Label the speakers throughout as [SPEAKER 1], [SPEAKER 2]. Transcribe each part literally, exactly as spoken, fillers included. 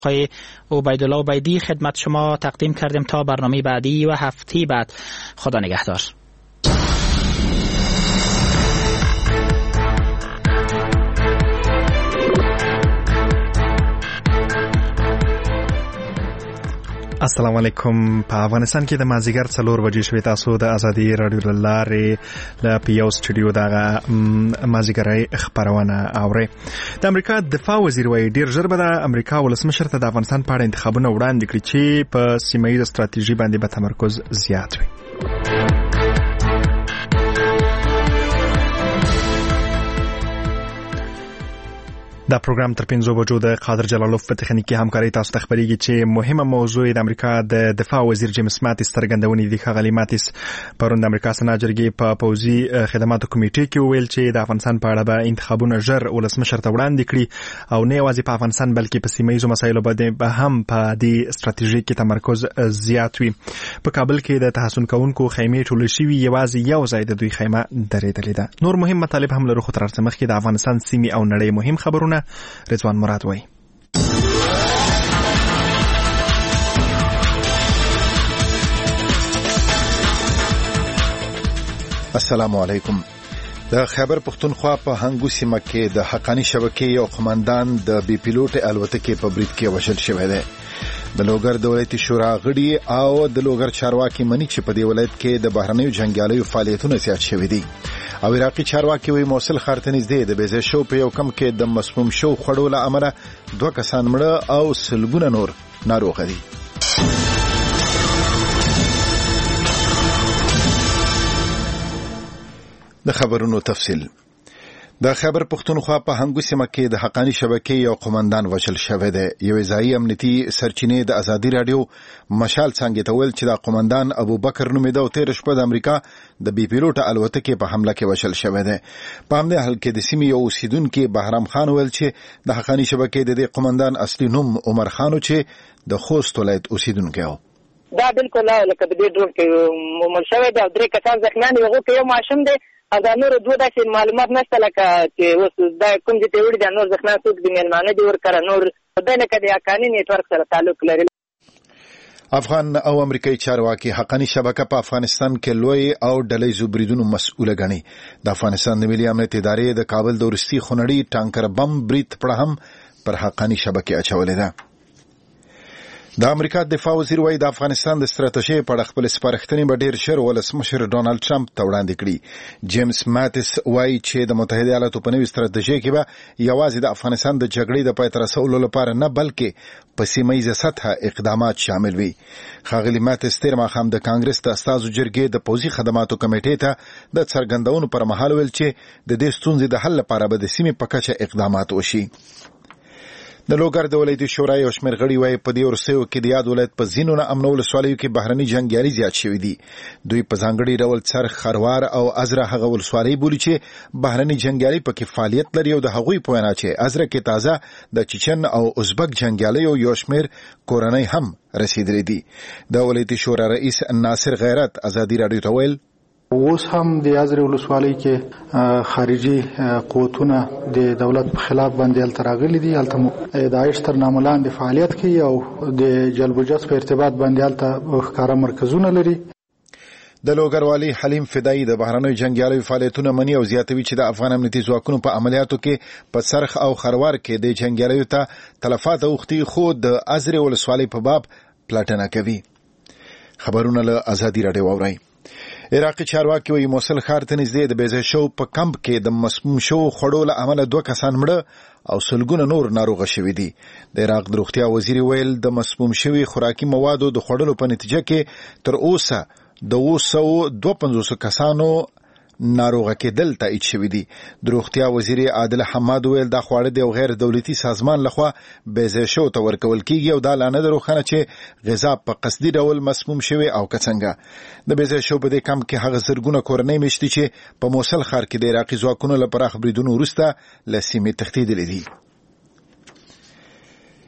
[SPEAKER 1] آقای عبیدالله عبیدی خدمت شما تقدیم کردیم تا برنامه بعدی و هفته بعد. خدا نگهدار.
[SPEAKER 2] السلام علیکم. په افغانستان کې د مازیګر څلور بجې شوې. تاسو د ازادي رادیو له لارې له پیو سټوډیو دغه مازیګري خبرونه اورئ. د امریکا دفاع وزیر وايي ډیر ژر به د امریکا ولسمشر ته د افغانستان په اړه انتخابونه وړاندې کړي چې په سیمه ییزه ستراتیژي باندې به تمرکز زیات وي. دا پروګرام تر پنځو بجو د قادر جلالوف په تخنیکی همکاري تاسو ته خبريږي چې مهمه موضوع د امریکا د دفاع وزیر جیمز ماتیس څرګندونې دي. ښاغلي ماتیس پرون د امریکا سنا جرګې په پوځي خدماتو کمیټې کې ویل چې د افغانستان په اړه به انتخابونه ژر ولسمشر ته وړاندې کړي او نه یوازې په افغانستان بلکې په سیمه ییزو مسایلو باندې به هم په دې ستراتیژي کې تمرکز زیات وي. په کابل کې د تحسن کوونکو خیمې ټول شوي، یوازې یو ځای د دوی خیمه درېدلې ده. نور مهم مطالب هم لرو، خو تر څو مخکې د افغانستان سیمې او نړۍ مهم خبرونه رضوان مراد وای.
[SPEAKER 3] السلام علیکم. د خیبر پختونخوا په هنګو سیمه کې د حقانی شبکې یو قومندان د بي پیلوټ الوتکې په برید کې وژل شوی دی. د لوګر د ولایتي شورا غړي او د لوګر چارواکي مني چې په دې ولایت کې د بهرنیو جنگیالیو فعالیتونه زیات شوي دي. او عراقي چارواکي وی موصل خارته نږدې د بیزه شو په یو کم کې د مسموم شو خړو له امله دوه کسان مړه او سلګونه نور ناروغ دي. د خبرونو تفصیل. د خیبر پختونخوا په هنګو سیمه کې د حقانی شبکې یو قومندان وژل شوی دی. یو ځایي امنیتي سرچینې د ازادي رادیو مشال څنګه ته ویل چې د قومندان ابو بکر نومېده او تیر شپه د امریکا د بي پیلوټ الوتکې په حمله کې وژل شوی دی. په همدې حال کې د سیمې یو اوسیدونکو بهرام خان ویل چې د حقانی شبکې د دې قومندان اصلي نوم عمر خان چې د خوست ولایت اوسیدونکو و.
[SPEAKER 4] دا بالکل لکه د دې ډول کې عمر شوی دی او درې کسان زخمیان یو کې یو ماشوم دی. دا نور دوه داسې معلومات نشته لکه چې اوس دا کوم چې ته وړي دا نور ځخنا څوک د میلمانه دي ورکړه نور دا لکه د حقانی نیټورک سره تعلق لري.
[SPEAKER 3] افغان او امریکایي چارواکي حقانی شبکه په افغانستان کې لوی او ډلې زبریدونو مسؤل غني. د افغانستان د ملي امنیت ادارې د کابل د ورستي خونړی ټانکر بم برید پر هم پر حقانی شبکه اچولې ده. د امریکا دفاع وزیر وايي د افغانستان د ستراتیژي په اړه خپل سپارښتنې به ډیر ژر ولسمشر ډونالد ټرمپ ته وړاندې کړي. جیمز ماتیس وايي چې د متحده ایالاتو په نوي ستراتیژي کې به یوازې د افغانستان د جګړې د پای ته رسولو لپاره نه بلکې په سیمه ییزه سطحه اقدامات شامل وي. ښاغلي ماتیس تیر ماښام د کانګرس د استازو جرګې د پوځي خدماتو کمیټې ته د څرګندونو پر مهال ویل چې د دې ستونزې د حل لپاره به د سیمې په کچه اقدامات وشي. د لوګر د ولایتي شورا یو شمېر غړي وايي په دې ورسېو کې د یاد ولایت په ځینو نه امن ولسوالیو کې بهرني جنگیالي زیات شوي دي. دوی په ځانګړي ډول څرخ، خروار او ازره هغه ولسوالۍ بولي چې بهرني جنگیالي پکې فعالیت لري او د هغوی په وینا چې ازره کې تازه د چچن او ازبک جنگیالیو یو شمېر کورنۍ هم رسیدلې دي. د ولایتي شورا رئیس ناصر غیرت ازادي رادیو ته ویل
[SPEAKER 5] اوس هم د ازره ولسوالۍ کې خارجي قوتونه د دولت په خلاف باندې التراغلي دي. الته د عشتر ناملان د فعالیت کوي او د جلب و جذب په ارتباط باندې الته ښکارا مرکزونه لري.
[SPEAKER 3] د لوګر والی حلیم فدایي د بهرنیو جنگیالیو فعالیتونه مني او زیاتوي چې د افغان امنیتي ځواکونو په عملیاتو کې په سرخ او خروار کې د جنگیالیو ته تلفات اوختي خو د ازره ولسوالۍ په باب پلټنه کوي. خبرونه له ازادي رادیو اورئ. عراقي چارواکي وایي موصل ښار ته نږدې د بیزه شو په کمپ کې د مسموم شو خړو له امله دوه کسان مړه او سلګونه نور ناروغه شوي دي. د عراق د روغتیا وزیر ویل د مسموم شوي خوراکي موادو د خوړلو په نتیجه کې تر اوسه د اوه سوه دوه پنځوس کسانو ناروغه کېدل تایید شوي دي. د روغتیا وزیر عادل حماد ویل دا خواړه د غیر دولتي سازمان لخوا بیزه شو ته ورکول کیږي او دا لانه دروخنه چې غذا په قصدي ډول مسموم شوي او کڅنګه. د بیزه شو په دې کم کې هغه زرګونه کورنۍ مشتي چې په موصل ښار کې د عراقي ځواکونو لپاره خبرېدونو وروسته له سیمې تښتېدلې دي.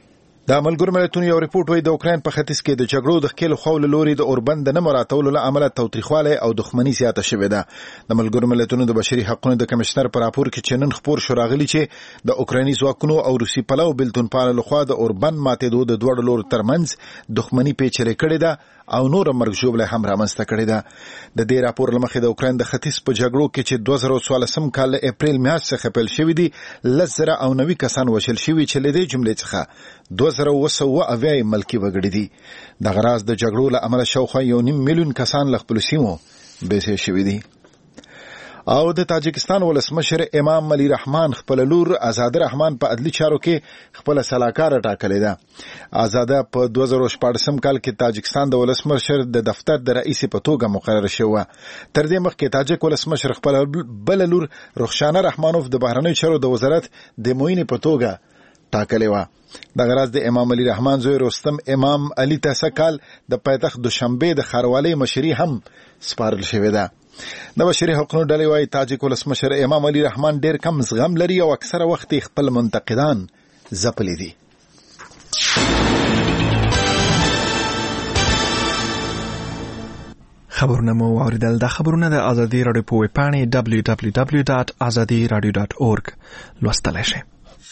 [SPEAKER 3] د ملګرو ملتونو یو ریپورت وايي د اوکراین په ختیځ کې د جګړو د ښکېلو خولو لوري د اوربند نه مراتولو له امله تاوتریخوالی او دښمني زیاته شوې ده. د ملګرو ملتونو د بشري حقوقو د کمشنر په راپور کې چې نن خبر شو راغلي چې د اوکرایني ځواکونو او روسي پلو بلتونپالو لخوا د اوربند ماتېدو د دوړو لور ترمنځ دښمني پیچلې کړې ده او نور مرګ ژوبله هم رامنځته کړې ده. د دې راپور لمخې د اوکراین د ختیځ په جګړو کې چې دوه زره څوارلسم کال له اپریل میاشتې څخه پیل شوې دي لس زره او نوي کسان وژل شوي چې له دې جملې څخه دوه زره اوه سوه اویا یې ملکي وګړي دي. دغه راز د جګړو له امله شاوخوا یو نیم میلیون کسان له خپلو سیمو بېځایه شوي دي. او د تاجکستان ولسمشر امام علی رحمان خپل لور آزاده رحمان په عدلي چارو کې خپل سلاکار ټاکلې ده. آزاده په دوه زره شپاړسم کال کې تاجکستان د ولسمشر د دفتر د رئیس په توګه مقرره شوه. تر دې مخکې تاجک ولسمشر خپل بل لور رخشانه رحمانوف د بهرنیو چارو د وزارت د معینې په توګه ټاکلې وه. دغه راز د امام علی رحمان زوی رستم امام علی ته سکال د پایتخت دوشنبه د ښاروالۍ مشري هم سپارل شوې ده. د بشري حقوقو ډلې وايي تاجک ولسمشر امام علی رحمان ډېر کم زغم لري او اکثره وخت خپل منتقدان ځپلي دي.
[SPEAKER 2] خبرونه مو واوریدل. دا خبرونه د ازادي راډیو په ویب پاڼې دبلیو دبلیو دبلیو ډاټ ازادي رادیو ډاټ اورګ لوستلی شئ.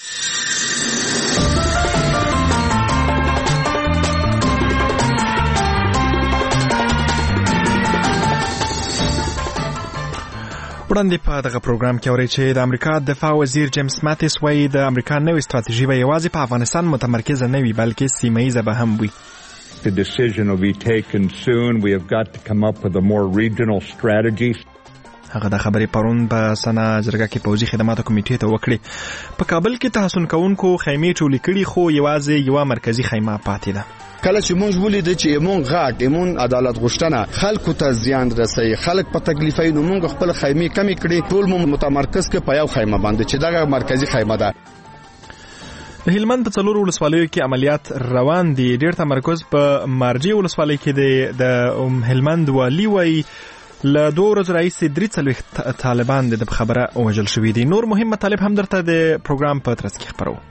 [SPEAKER 2] وړاندې په دغه پروګرام کې اورئ چې د امریکا دفاع وزیر جیمز ماتیس وایي د امریکا نوې ستراتیژي به یوازې په افغانستان متمرکزه نه وي بلکې سیمه ییزه به هم وي.
[SPEAKER 6] The decision will be taken soon. We have got to come up with a more regional strategy.
[SPEAKER 2] هغه د خبرې پرون په سنا جرګه کې پوځي خدماتو کمیټې ته وکړي. په کابل کې تحسن کوونکو خیمې ټولې کړي خو یوازې یوه مرکزي خیمه پاتې ده.
[SPEAKER 7] کله چې موږ ولید چې ایمون غاټ ایمون عدالت غوښتنه خلکو ته زیان رسي خلک په تکلیفای نو موږ خپل خیمې کمی کړې ټول مو متمرکز کې په یو خیمه باندې چې دغه مرکزی خیمه ده.
[SPEAKER 2] د هلمند په څلورو ولسوالیو کې عملیات روان دي. ډېر تمرکز په مارجې ولسوالۍ کې دی. د هلمند والي وایي له دوه ورځو راهیسې درې څلوېښت طالبان د خبره وژل شوي دي. نور مهم مطالب هم درته د پروګرام په ترڅ کې خپرو.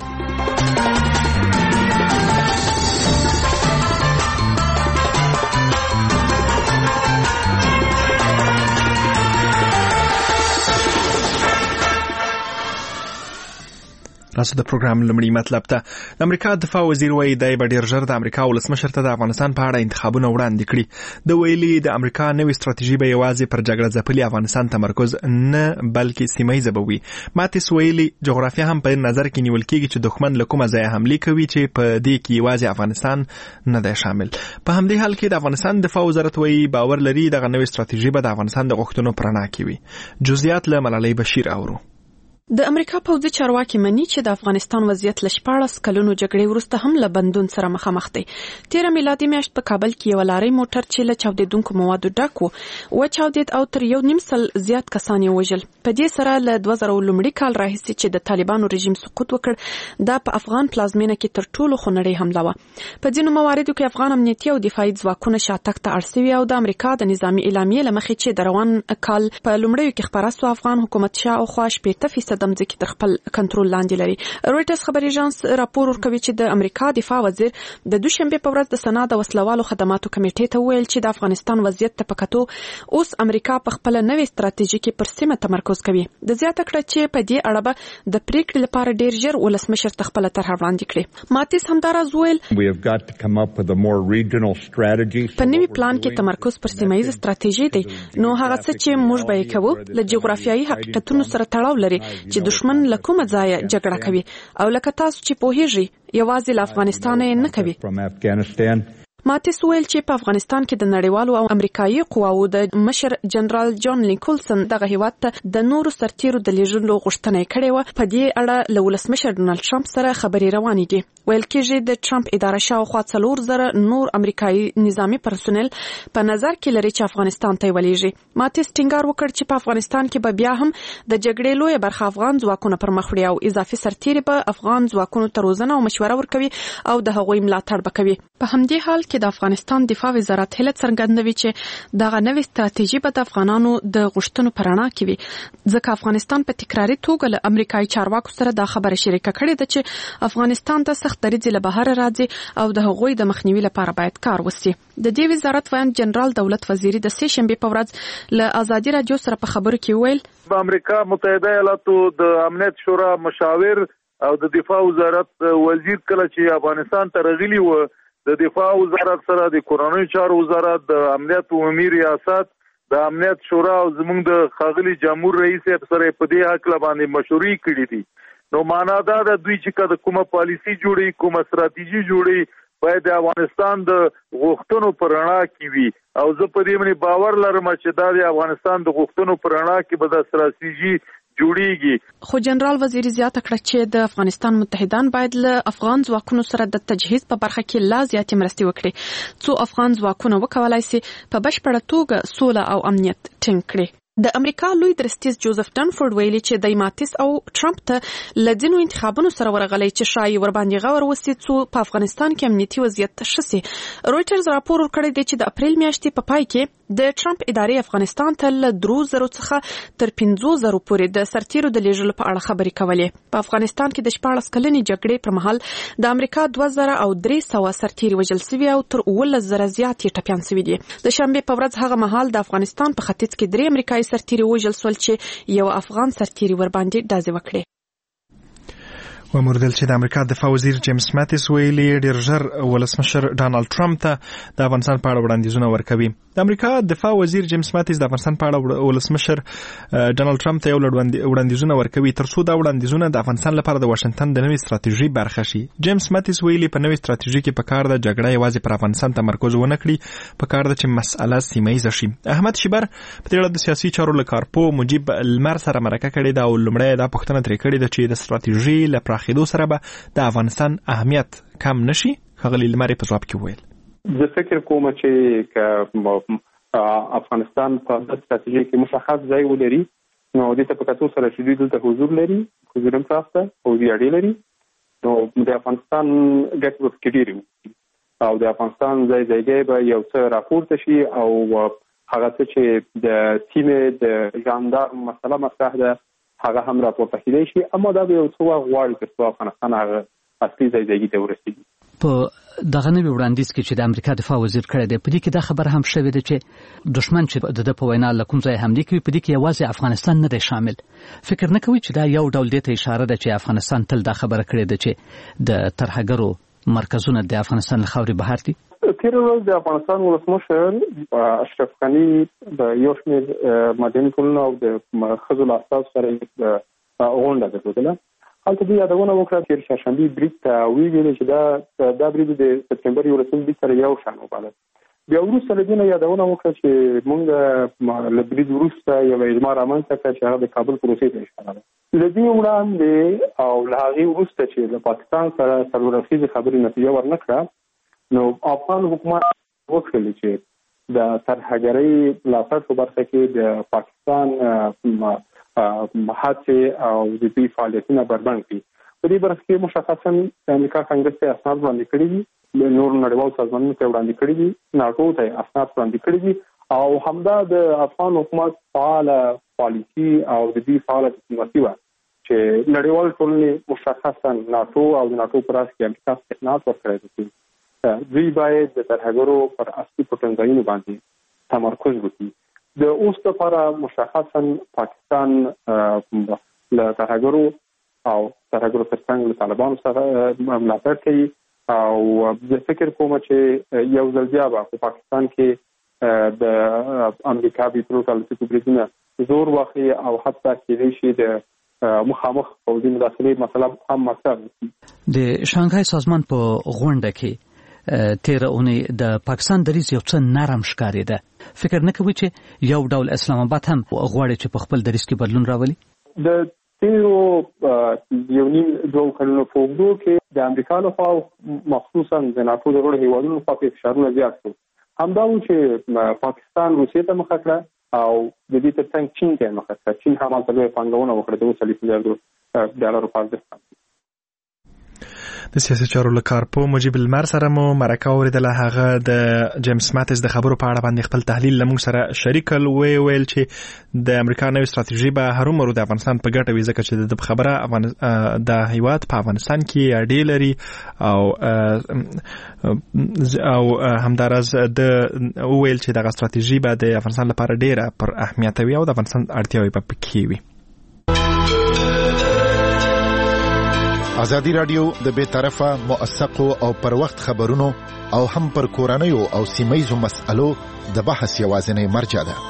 [SPEAKER 2] راځو د پروګرام لومړی مطلب ته. د امریکا دفاع وزیر وایي دی به ډېر ژر د امریکا ولسمشر ته د افغانستان په اړه انتخابونه وړاندې کړي. د ویلي د امریکا نوې ستراتیژي به یوازې پر جګړه ځپلي افغانستان تمرکز نه بلکې سیمه ییزه به وي. ماتیس ویلي جغرافیه هم په نظر کې نیول کېږي چې دښمن له کومه ځایه حملې کوي چې په دې کې یوازې افغانستان نه دی شامل. په همدې حال کې د افغانستان دفاع وزارت وایي باور لري دغه نوې ستراتیژي به د افغانستان د غوښتنو په رڼا کې وي. جزئیات له ملالۍ بشیر اورو.
[SPEAKER 8] د امریکا پوځي چارواکي مني چې د افغانستان وضعیت له شپاړس کلونو جګړې وروسته هم له بندون سره مخامخ دی. تیره میلادي میاشت په کابل کې یو لارۍ موټر چې له چاودېدونکو موادو ډک و وچاودېد او تر یو نیم سل زیات کسان یې وژل. په دې سره له دوه زره لومړي کال راهیسې چې د طالبانو رژیم سقوط وکړ دا په افغان پلازمینه کې تر ټولو خونړۍ حمله وه. په ځینو مواردو کې افغان امنیتي او دفاعي ځواکونه شاتګ ته اړ سوي او د امریکا د نظامي اعلامیې له مخې چې د روان کال په لومړیو کې خپره سوه افغان حکومت شاوخوا شپېته فیصده ځمکې تر خپل کنټرول لاندې لري. رویټرز خبري اژانس راپور ورکوي چې د امریکا دفاع وزیر د دوشنبه په ورځ د سنا د وسلوالو خدماتو کمیټې ته ویل چې د افغانستان وضعیت ته پکاتو اوس امریکا په خپل نوې ستراتیژي کې پر سیمه تمرکز کوي. د زیاته کړه چې په دې اړه به د پریکړې لپاره ډیر ژر ولسمشر ته خپل طرح وړاندې کړي. ماتیس همداراز ویل په نوې پلان کې تمرکز پر سیمه ییزه ستراتیژي دی نو هغه څه چې موږ به یې کوو له جغرافیایي حقیقتونو سره تړاو لري چې دښمن له کومه ځایه جګړه کوي او لکه تاسو چې پوهیږئ یوازې له افغانستان نه کوي. ماتیس ویل چې په افغانستان کې د نړیوالو او امریکایي قواوو د مشر جنرال جان نیکولسن دغه هیواد ته د نورو سرتیرو د لیږلو غوښتنه کړې وه. په دې اړه له ولسمشر ډونالډ ټرمپ سره خبرې روانې دي. ویل کېږي د ټرمپ اداره شاوخوا څلور زره نور امریکایي نظامي پرسونل په نظر کې لري چې افغانستان ته ولېږي. ماتیس ټینګار وکړ چې په افغانستان کې به بیا هم د جګړې لویه برخه افغان ځواکونه پر مخ وړي او اضافي سرتیري به افغان ځواکونو ته روزنه او مشوره ورکوي او د هغوی ملاتړ به کوي. په همدې حال کې د افغانستان دفاع وزارت هله څرګندوي چې دغه نوې ستراتیژي به د افغانانو د غوښتنو پر رڼا کې وي ځکه افغانستان په تکراري توګه له امریکایي چارواکو سره دا خبره شریکه کړې ده چې افغانستان ته سخت دریځ له بهر راځي او د هغوی د مخنیوي لپاره باید کار وشي د دې وزارت وایي جنرال دولت وزیری د سه شنبه په ورځ له آزادي رادیو سره په خبرو کې ویل
[SPEAKER 9] د امریکا متحده ایالاتو د امنیت شورا مشاور او د دفاع وزارت وزیر کله چې افغانستان ته راغلی و د دفاع وزارت سره د کورنۍ چارو وزارت د امنیت عمومي ریاست د امنیت شورا او زموږ د خاغلی جمهور رئیس سره په دې حق باندې مشورې کړې دي نو معنا دا د دوی چې د کومه پالیسی جوړي کومه ستراتیژي جوړي باید د افغانستان د غوښتنو پر رڼا کې وي او زه په دې باندې باور لرم چې دا د افغانستان د غوښتنو پر رڼا کې به د ستراتیژي جوړیږي
[SPEAKER 8] خو جنرال وزیری زیاته کړه چې د افغانستان متحدان باید له افغان ځواکونو سره د تجهیز په برخه کې لا زیاتې مرستې وکړي څو افغان ځواکونه وکولای شي په بشپړه توګه سوله او امنیت ټینګ کړي د امریکا لوی درستیز جوزف ډنفورد ویلي چې د ماتیس او ټرمپ ته لدینو انتخابونو سره ورغلي چې شایي ور باندې غور وسی څو په افغانستان کې امنیتي وضعیت تشخیصي رويټرز راپور ورکړی دی چې د اپریل میاشتې په پای کې د ټرمپ ادارې افغانستان ته له درو زرو څخه تر پنځو زرو پورې د سرتیرو د لیږلو په اړه خبرې کولې په افغانستان کې د شپاړس کلنې جګړې پر مهال د امریکا دوه زره او درې سوه سرتیري وژل شوي او تر اوولس زره زیات یې ټپیان شوي دي د شنبې په ورځ هغه مهال د افغانستان په ختیځ کې درې امریکایي سرتیري وژل شول چې یو افغان سرتیري ور باندې ډزې وکړې
[SPEAKER 2] وموردل چې د امریکا دفاع وزیر جیمز ماتیس ویلي ډیر ژر ولسمشر ډانلډ ټرمپ ته د افغانستان په اړه وړاندیزونه ورکوي د امریکا دفاع وزیر جیمز ماتیس د افغانستان په اړه ولسمشر ډانلډ ټرمپ ته یو وړاندیزونه ورکوي ترڅو دا وړاندیزونه د افغانستان لپاره د واشنگټن د نوې ستراتیژي برخه شي جیمز ماتیس ویلي په نوې ستراتیژي کې په کار ده جګړه یوازې پر افغانستان تمرکز ونه کړي په کار ده چې مسأله سیمه‌ایزه شي احمد شیبر په دې اړه د سیاسي چارو لکارپو مجيب المر سره مرکه کړې ده او لومړی دا پوښتنه ترې کړې ده چې د ستراتیژي لپاره خېدو سره به د افغانستان اهمیت کم نشي خغلی لمرې په ځواب کې ویل
[SPEAKER 10] زه فکر کوم چې ک افغانستان په ستراتیژي کې مشخص ځای ولري نو د ته په کتو سره چې دوی دلته حضور لري حضور هم تاسو او ویاړي لري نو د افغانستان ګټه په کې او د افغانستان ځای ځای به یو څه راپورته شي او هغه چې د سیمې د ژاندار مسله مطرح ده هغه هم راپورته کیدای شي اما دا به یو څو غواړي چې افغانستان هغه اصلي ځای ځای ته ورسیږي
[SPEAKER 11] په دغه نوې وړاندیز کې چې د امریکا دفاع وزیر کړی دی په دې کې دا خبر هم شوې ده چې دشمن چې د په وینا لکم ځای حمله کوي په دې کې یوازې افغانستان نه دی شامل فکر نه کوي چې دا یو ډول دی ته اشاره ده چې افغانستان تل دا خبره کړې ده چې د ترهګرو مرکزونه د افغانستان له خاورې بهر دي
[SPEAKER 10] تیر ورځ د افغانستان ولسمشر اشرف غني د یو شمېر مدني ټولنو او د ښځو له اساسو سره غونډه درلودله هلته دوی یادونه وکړه چې چهارشنبې برید ته ویل چې دا دا برید د سپتمبر یولسم برید سره یو شان وباله بیا وروسته له دې نه یادونه وکړه چې موږ له برید وروسته یو اجماع رامنځته کړه چې هغه د کابل پروسې ته اشاره ده له دې وړاندې او له هغې وروسته چې له پاکستان سره څلور اړخیزې خبرې نتیجه ورنه کړه نو افغان حکومت وکړي چې د ترهګرۍ ملاتړ په برخه کې د پاکستان هڅې او د دې فعالیتونه بربنډ کړي په دې برخه کې مشخصا د امریکا کانګرس ته اسناد وړاندې کړي دي نور نړیوال سازمانونو ته وړاندې کړي دي ناټو ته اسناد وړاندې کړي دي او همدا د افغان حکومت فعال پالیسي او د دې فعال ډیپلوماسي و چې نړیوال ټولنې مشخصا ناټو او د ناټو پر اساس کې امریکا استثناء ورکړي دي دوی باید د ترهګرو پر اصلي پټنځایونو باندې تمرکز وکړي د اوس لپاره مشخصا پاکستان له ترهګرو او ترهګرو ترڅنګ له طالبانو سره ملاتړ کوي او زه فکر کوم چې یو ځل بیا په پاکستان کې د امریکا بیتروک الوتکو بریدونه زور واخلي او حتی کېدای شي د مخامخ پوځي مداخلې مسله هم مطرح
[SPEAKER 11] وي د شانګهای سازمان په غونډه کې تیر اونۍ د پاکستان دریځ یو څه نرم ښکارېده فکر نه کوي چې یو ډول اسلام آباد هم غواړي چې په خپل دریځ کې بدلون راولي
[SPEAKER 10] د تیرو یو نیم دوه کلونو په اوږدو کې د امریکا لخوا مخصوصا د ناټو د غړو هیوادونو لخوا فشارونه زیات شول همدا و چې پاکستان روسیې ته مخه کړه او د دې ترڅنګ چین ته مخه کړه چین هم هلته لویه پانګونه وکړه د اوس څلوېښت میلیارډو ډالرو په ارزښت
[SPEAKER 2] د سیاسي چارو لکارپو مجيب المر سره مو مرکه اوریدله. هغه د جیمز ماتیس د خبرو په اړه باندې خپل تحلیل لمون سره شریکل وی ویل چې د امریکا نوې ستراتیژي به هرومرو د افغانستان په ګټه وي ځکه چې د خبره د هیواد په افغانستان کې اړې لري او او همدارز د ویل چې د ستراتیژي به د افغانستان لپاره ډیره پر اهمیت وي او د افغانستان اړتیاوې په پکې وي.
[SPEAKER 3] ازادي رادیو د بے طرفه موثقو او پر وخت خبرونو او هم پر کورنیو او سیمایزو مسألو د بحث یوازینی مرجع ده.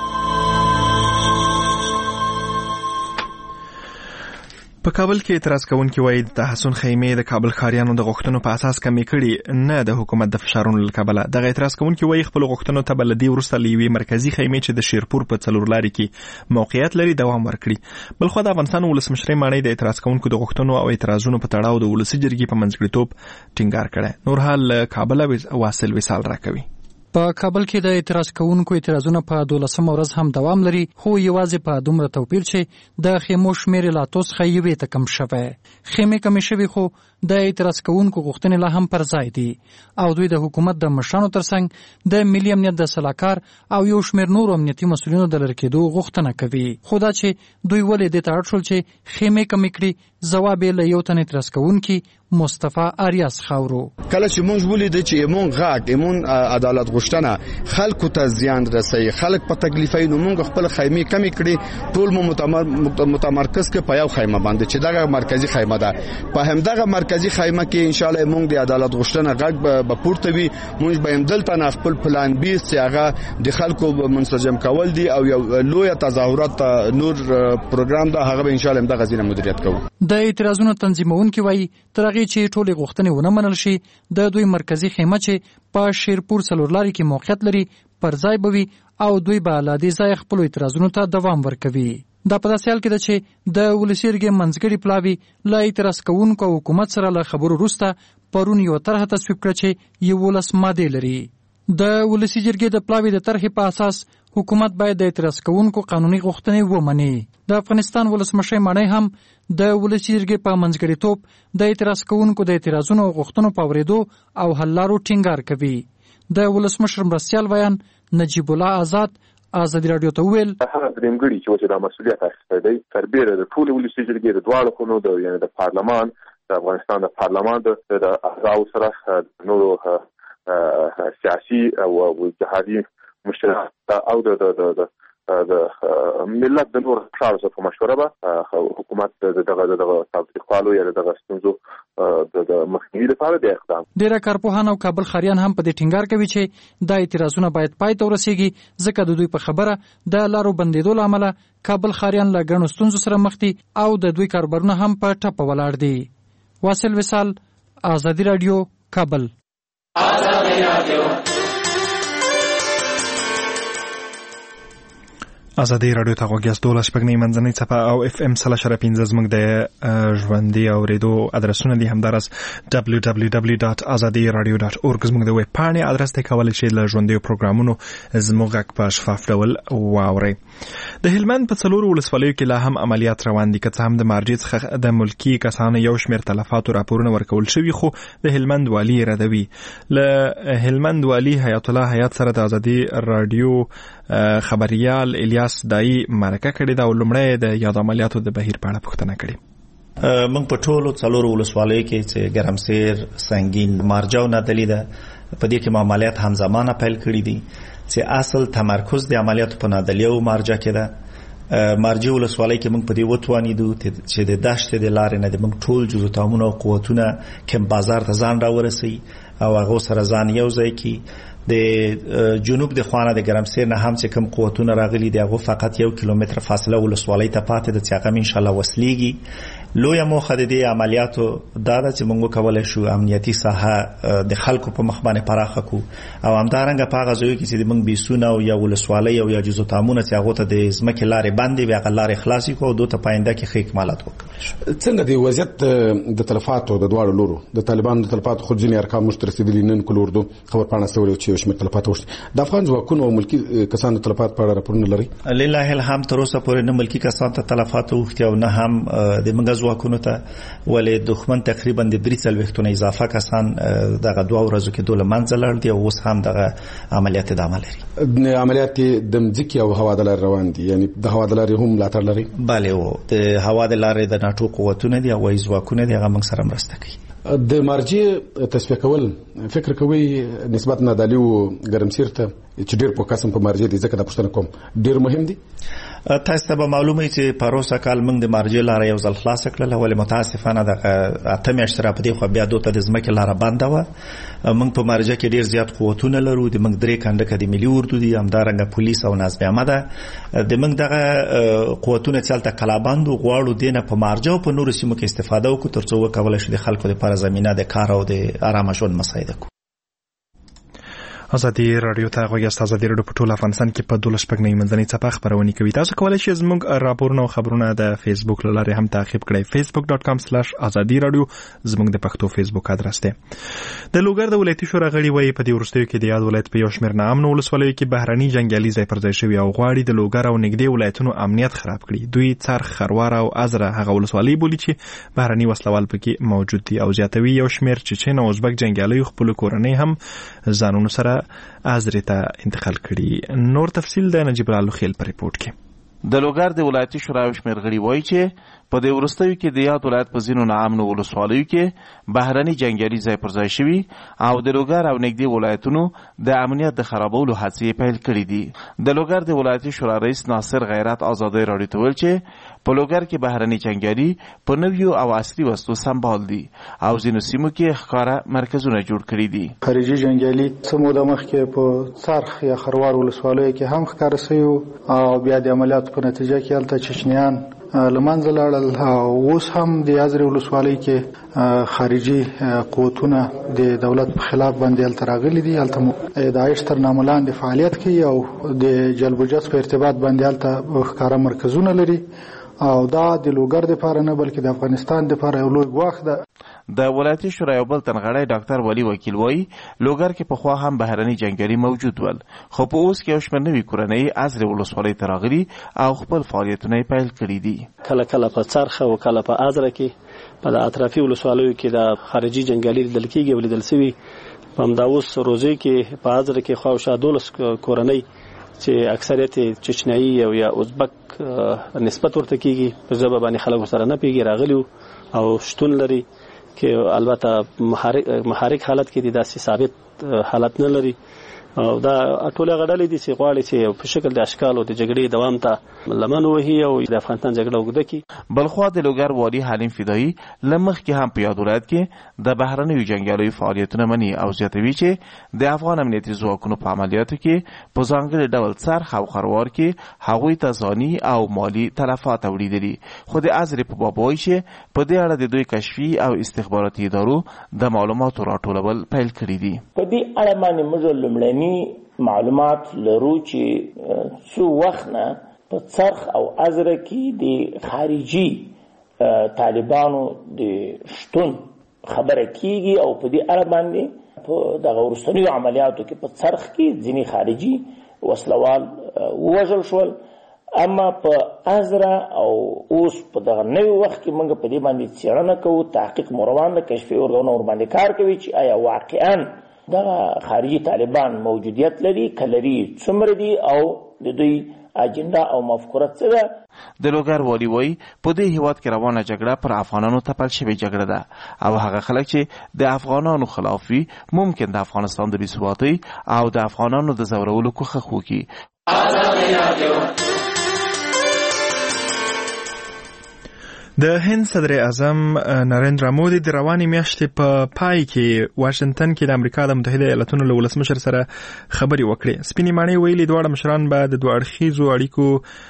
[SPEAKER 3] په کابل کې اعتراض کوونکي وایي د تحسن خیمې د کابل ښاریانو د غوښتنو په اساس کمې کړي نه د حکومت د فشارونو له کبله. دغه اعتراض کوونکي وایي خپل غوښتنو ته بلدي وروسته لیوي مرکزی خیمې چې د شیرپور په څلور لارې کې موقعیت لري دوام ورکړي. بلخو د افغانستان ولسمشر ماڼۍ د اعتراض کوونکو د غوښتنو او اعتراضونو په تړاو د ولسي جرګې په منځګړیتوب ټینګار کړی. نور حال کابل واصل وصال راکوي.
[SPEAKER 12] په کابل کې د اعتراض کوونکو اعتراضونه په دولسمه ورځ هم دوام لري، خو یوازې په دومره توپیر چې د خیمو شمېر لا توسخه یوې ته کم شوی. خیمې کمې شوي خو د اعتراض کوونکو غوښتنې لا هم پر ځای دي او دوی د حکومت د مشرانو ترڅنګ د ملي امنیت د سلاکار او یو شمېر نورو امنیتي مسؤلینو د لرې کېدو غوښتنه کوي. خو دا چې دوی ولې دې ته اړ شول چې خیمې کمې کړي، ځواب یې له یو تن اعتراض کوونکي مصطفی آریاس خاورو.
[SPEAKER 7] کله چې موږ ولیدل چې ایمون غاټ ایمون عدالت غوښتنه خلکو ته زیان رسي، خلک په تکلیفای نو موږ خپل خیمې کمی کړي، ټول مو متمرکز کې په یو خیمه باندې چې دغه مرکزی خیمه ده. په همدغه مرکزی خیمه کې ان شاء الله موږ د عدالت غوښتنه غږ به پورته وي. موږ به هم دلته نه خپل پلان بي چې هغه د خلکو منسجم کول دي او یو لوی تظاهرات نور پروګرام ده، هغه به ان شاء الله دغه ځینه مدیریت کوو.
[SPEAKER 12] د اعتراضونو تنظیمونکي وایي ترغه چې ټولې غوښتنې ونه منل شي، د دوی مرکزی خیمه چې په شیرپور څلور لارې کې موقعیت لري پر ځای بوي او دوی به لا دې ځای خپل اعتراضونو ته دوام ورکوي. دا په داسې حال کې ده چې د ولسي جرګې منځګړي پلاوي له اعتراض کوونکو حکومت سره له خبرو وروسته پرون یو طرحه تصویب کړه چې یولس مادې لري. د ولسي جرګې د پلاوي د طرحې په اساس حکومت باید د اعتراض کوونکو قانوني غوښتنې ومني. د افغانستان ولسمشر ماڼۍ هم د ولسي جرګې په منځګړیتوب د اعتراض کوونکو د اعتراضونو او غوښتنو په اورېدو او حل لارو ټینګار کوي. د ولسمشر مرستیال ویان نجیب الله آزاد ازادي رادیو ته ویل
[SPEAKER 13] هغه درېمګړي چې د مسؤلیت اخیستی دی تربیره د ټول ولسي جرګې د دواړو خونو د یعنی د پارلمان د افغانستان د پارلمان د اعضاو سره نورو سیاسي او جهادي مشران او د د د د ملت د نور افشار سره په مشوره به حکومت دغه دغه تاوتریخوالو یا دغه ستونزو د مخنیوي لپاره د اقدام.
[SPEAKER 12] ډیره کارپوهان او کابل ښاریان هم په دې ټینګار کوي چې دا اعتراضونه باید پای ته ورسیږي ځکه د دوی په خبره د لارو بندېدو له امله کابل ښاریان له ګڼو ستونزو سره مخ دي او د دوی کاربارونه هم په ټپه ولاړ دي. واصل وصال، ازادي رادیو، کابل. ازادي رادیو
[SPEAKER 2] ازادي رادیو ته غوږ یاست. دولس شپږ نیمه منځنۍ څپه او اف ام سل شره پنځه زموږ د ژوندي اورېدو ادرسونه دي. همدارس دبلیو دبلیو دبلیو ډاټ ازادي رادیو ډاټ اورګ زموږ د ویب پاڼې ادرس ته کولی شئ له ژوندیو پروګرامونو زموږ غږ په شفاف ډول واورئ. د هلمند په څلورو ولسوالیو کې لا هم عملیات روان دي، که څه هم د مارجې څخه د ملکي کسانو یو شمېر تلفاتو راپورونه ورکول شوي، خو د هلمند والي ردوي. له هلمند والي حیات الله حیات سره د ازادي رادیو خبريال الیاس دای مرکه کړی دا ولومړی د یاد عملیاتو د بهیر په اړه پوښتنه کړې.
[SPEAKER 14] موږ په ټولو څلورو ولسوالیو کې چې ګرمسیر، سنگین، مارجه او نادلی ده په دې کې عملیات همزمانه پیل کړي دي چې اصل تمرکز د عملیاتو په نادلی او مارجه کې ده. مارجه ولسوالۍ کې موږ په دې وتوانیدو چې د دشت د لارې نه د موږ ټول جزو تامونه او قوتونه کم بازار ته ځان راورسي او هغه سره ځان یو ځای کی. د جنوب د خوانه د ګرمسیر نه هم چې کوم قوتونه راغلي دی هغه فقط یو کیلومتر فاصله ولسوالۍ ته پاتې د چې هغه ان شاء الله وسلیږي. لوی موخه د دې عملیاتو دا ده چې موږ کولای شو امنیتي ساحه د خلکو په مخ باندې پراخه کو او همدارنګه په هغه ځای کې چې موږ بیسونه او یا ولسوالۍ او یا جزو تامونه چې هغه ته د ځمکې لارې باندې بیا غلارې خلاصي کو او دوی ته پاینده کې خې اکمالات وکړي.
[SPEAKER 15] څنګه دی وضعیت د تلفاتو د دواړو لورو د طالبانو د تلفاتو خو ځینې ارقام مشترسدلي نن کول اردو خبر پاڼه سوي چې یو شمېر تلفات وشته. د افغان ځواکونو او ملکی کسانو د تلفات په اړه راپورونه لري؟
[SPEAKER 14] لله الحمد تر اوسه پورې نه ملکی کسانو ته تلفات وختي او نه هم د موږ ځواکونو ته، ولې دښمن تقریبا د درې څلوېښتونه اضافه کسان دغه دوه ورځو کې دوله منځ لاړ دي او اوس هم دغه عملیات ادامه لري.
[SPEAKER 15] عملیات د مځکې او هوا د لارې روان دي، یعنی د هوا د لارې هم ملاتړ لري؟
[SPEAKER 14] بله، او د هوا د لارې د ناټو قوتونه دي او هوایي ځواکونه دي، هغه موږ سره مرسته کوي.
[SPEAKER 15] د مارجې تصفیه کول فکر کوي نسبت نادالي او ګرمسیر ته چې ډېر په قسم په مارجې دي، ځکه دا پوښتنه کوم ډېر مهم دي.
[SPEAKER 14] تاسو ته به معلومه چې پروسه کال موږ د مارجې لاره یو ځل خلاص کړله، ولې متاسفانه د اته میاشتې را په دې خوا بیا دوته د ځمکې لاره بنده وه. موږ په مارجه کې ډېر زیات قوتونه لرو، د موږ درې کنډکه د ملي اردو دي، همدارنګه پولیس او نظم عامه ده. د موږ دغه قوتونه چې هلته کلابند و غواړو دې نه په مارجه او په نورو سیمو کې استفاده وکړو تر څو وکولی شو د خلکو دپاره زمینه د کار او د ارامه ژوند مساعده کړو.
[SPEAKER 2] ازادي رادیو ته غوږ یاست. ازادي رادیو په ټول افغانستان کې په دولس شپږنۍ منځنۍ څپه خبرونه کوي. تاسو کولی شئ زموږ راپورونه او خبرونه د فیسبوک له لارې هم تعقیب کړئ. facebook dot com slash azadi radio زموږ د پښتو فیسبوک ادرس دی. د لوګر د ولایتي شورا غړي وایي په دې وروستیو کې د یاد ولایت په یو شمېر ناامنو ولسوالیو کې بهرني جنګیالي ځای پر ځای شوي او غواړي د لوګر او نږدې ولایتونو امنیت خراب کړي. دوی څرخ، خروار او ازره هغه ولسوالۍ بولي چې بهرني وسلوال پکې موجود دي او زیاتوي یو شمېر چچن او ازبک جنګیالیو خپل کورنۍ هم ځانونو سره ازرې ته انتقال کړي. نور تفصیل د نجیب الله خیل په ریپورت کې.
[SPEAKER 16] د لوګر د ولایتي شورا شمېر غړي وایي چې په دې وروستیو کې د یاد ولایت په ځینو ناامنو ولسوالیو کې بهرني جنګیالي ځای پر ځای شوي او د لوګر او نږدې ولایتونو د امنیت د خرابولو هڅې پیل کړي دي. د لوګر د ولایتي شورا رئیس ناصر غیرت ازادي راډیو ته ویل چې په لوګر کې بهرني جنګیالي په نویو او عصري وسلو سمبال دي او ځینو سیمو کې ښکاره مرکزونه جوړ کړي دي.
[SPEAKER 5] خارجي جنګیالي څه موده مخکې په څرخ یا خروار ولسوالیو کې هم ښکاره شوي او بیا د عملیاتو په نتیجه کې هلته چچنیان لمنځه لاړل او اوس هم د ازرې ولسوالۍ کې خارجي قوتونه د دولت په خلاف باندې هلته راغلي دي. هلته داعش تر نامه لاندې فعالیت کوي او د جلب و جذب په ارتباط باندې هلته ښکاره مرکزونه لري او دا د لوګر دپاره نه بلکې د افغانستان دپاره یو لوی ګواښ ده.
[SPEAKER 16] د ولایتي شورا یو بل تنغړی ډاکټر ولی وکیل وایي لوګر کې پخوا هم بهرني جنګیالي موجود ول، خو په اوس کې یو شمېر نوي کورنۍ ازرې ولسوالۍ ته راغلي او خپل فعالیتونه یې پیل کړي دي.
[SPEAKER 17] کله کله په څرخ او کله په ازره کې په د اطرافي ولسوالیو کې د خارجي جنګیالي لیدل کېږي او لیدل سوي. په همدا اوس روزۍ کې په ازره کې خواوشا دولس کورنۍ چې اکثریت چچنیایي او یا ازبک نسبت ورته کېږي په ژبه باندې خلک ورسره نه پوهېږي راغلي او شتون لري کې البته محرک محرک حالت کې دي، داسې ثابت حالت نه لري او دا ټوله غړلې دي چې غواړي چې په شکل د اشکال او د جګړې دوام ته لمن وهي او د افغانستان جګړه اوږده کړي.
[SPEAKER 16] بلخوا د لوګر والي حلیم فدایي له مخکې هم په یاد ولایت کې د بهرنیو جنګیالیو فعالیتونه مني او زیاتوي چې د افغان امنیتي ځواکونو په عملیاتو کې په ځانګړي ډول څرخ او خروار کې هغوی ته ځاني او مالي تلفات اوریدلي. خو د ازرې په باب وایي چې په دې اړه د دوی کشفي او استخباراتي ادارو د معلوماتو راټولول پیل کړي دي.
[SPEAKER 18] په دې اړه باندې موږ لومړني معلومات لرو چې څو وخت نه په څرخ او ازره کې د خارجي طالبانو د شتون خبره کیږي او په دې اړه باندې په دغه وروستنیو عملیاتو کې په څرخ کې ځینې خارجي وسلوال ووژل شول. اما په ازره او اوس په دغه نوي وخت کې موږ په دې باندې څېړنه کوو، تحقیق مو روان ده، کشفي ارګانونه ورباندې کار کوي چې آیا واقعا دغه خارجي طالبان موجودیت لري، کلري څومره دي او د دوی اجنډا او مفکوره څه ده.
[SPEAKER 16] د لوګر والي وایي په دې هیواد کې روانه جګړه پر افغانانو تپل شوې جګړه ده او هغه خلک چې د افغانانو خلاف وي ممکن د افغانستان د بې ثباتۍ او د افغانانو د ځورولو کوښښ وکړي.
[SPEAKER 2] د هند صدر اعظم نریندرا مودي د روانې میاشتې په پای کې واشنگټن کې د امریکا د متحده ایالاتونو له ولسمشر سره خبرې وکړې. سپینې ماڼۍ ویلي دواړه مشران به د دوه اړخیزو اړیکو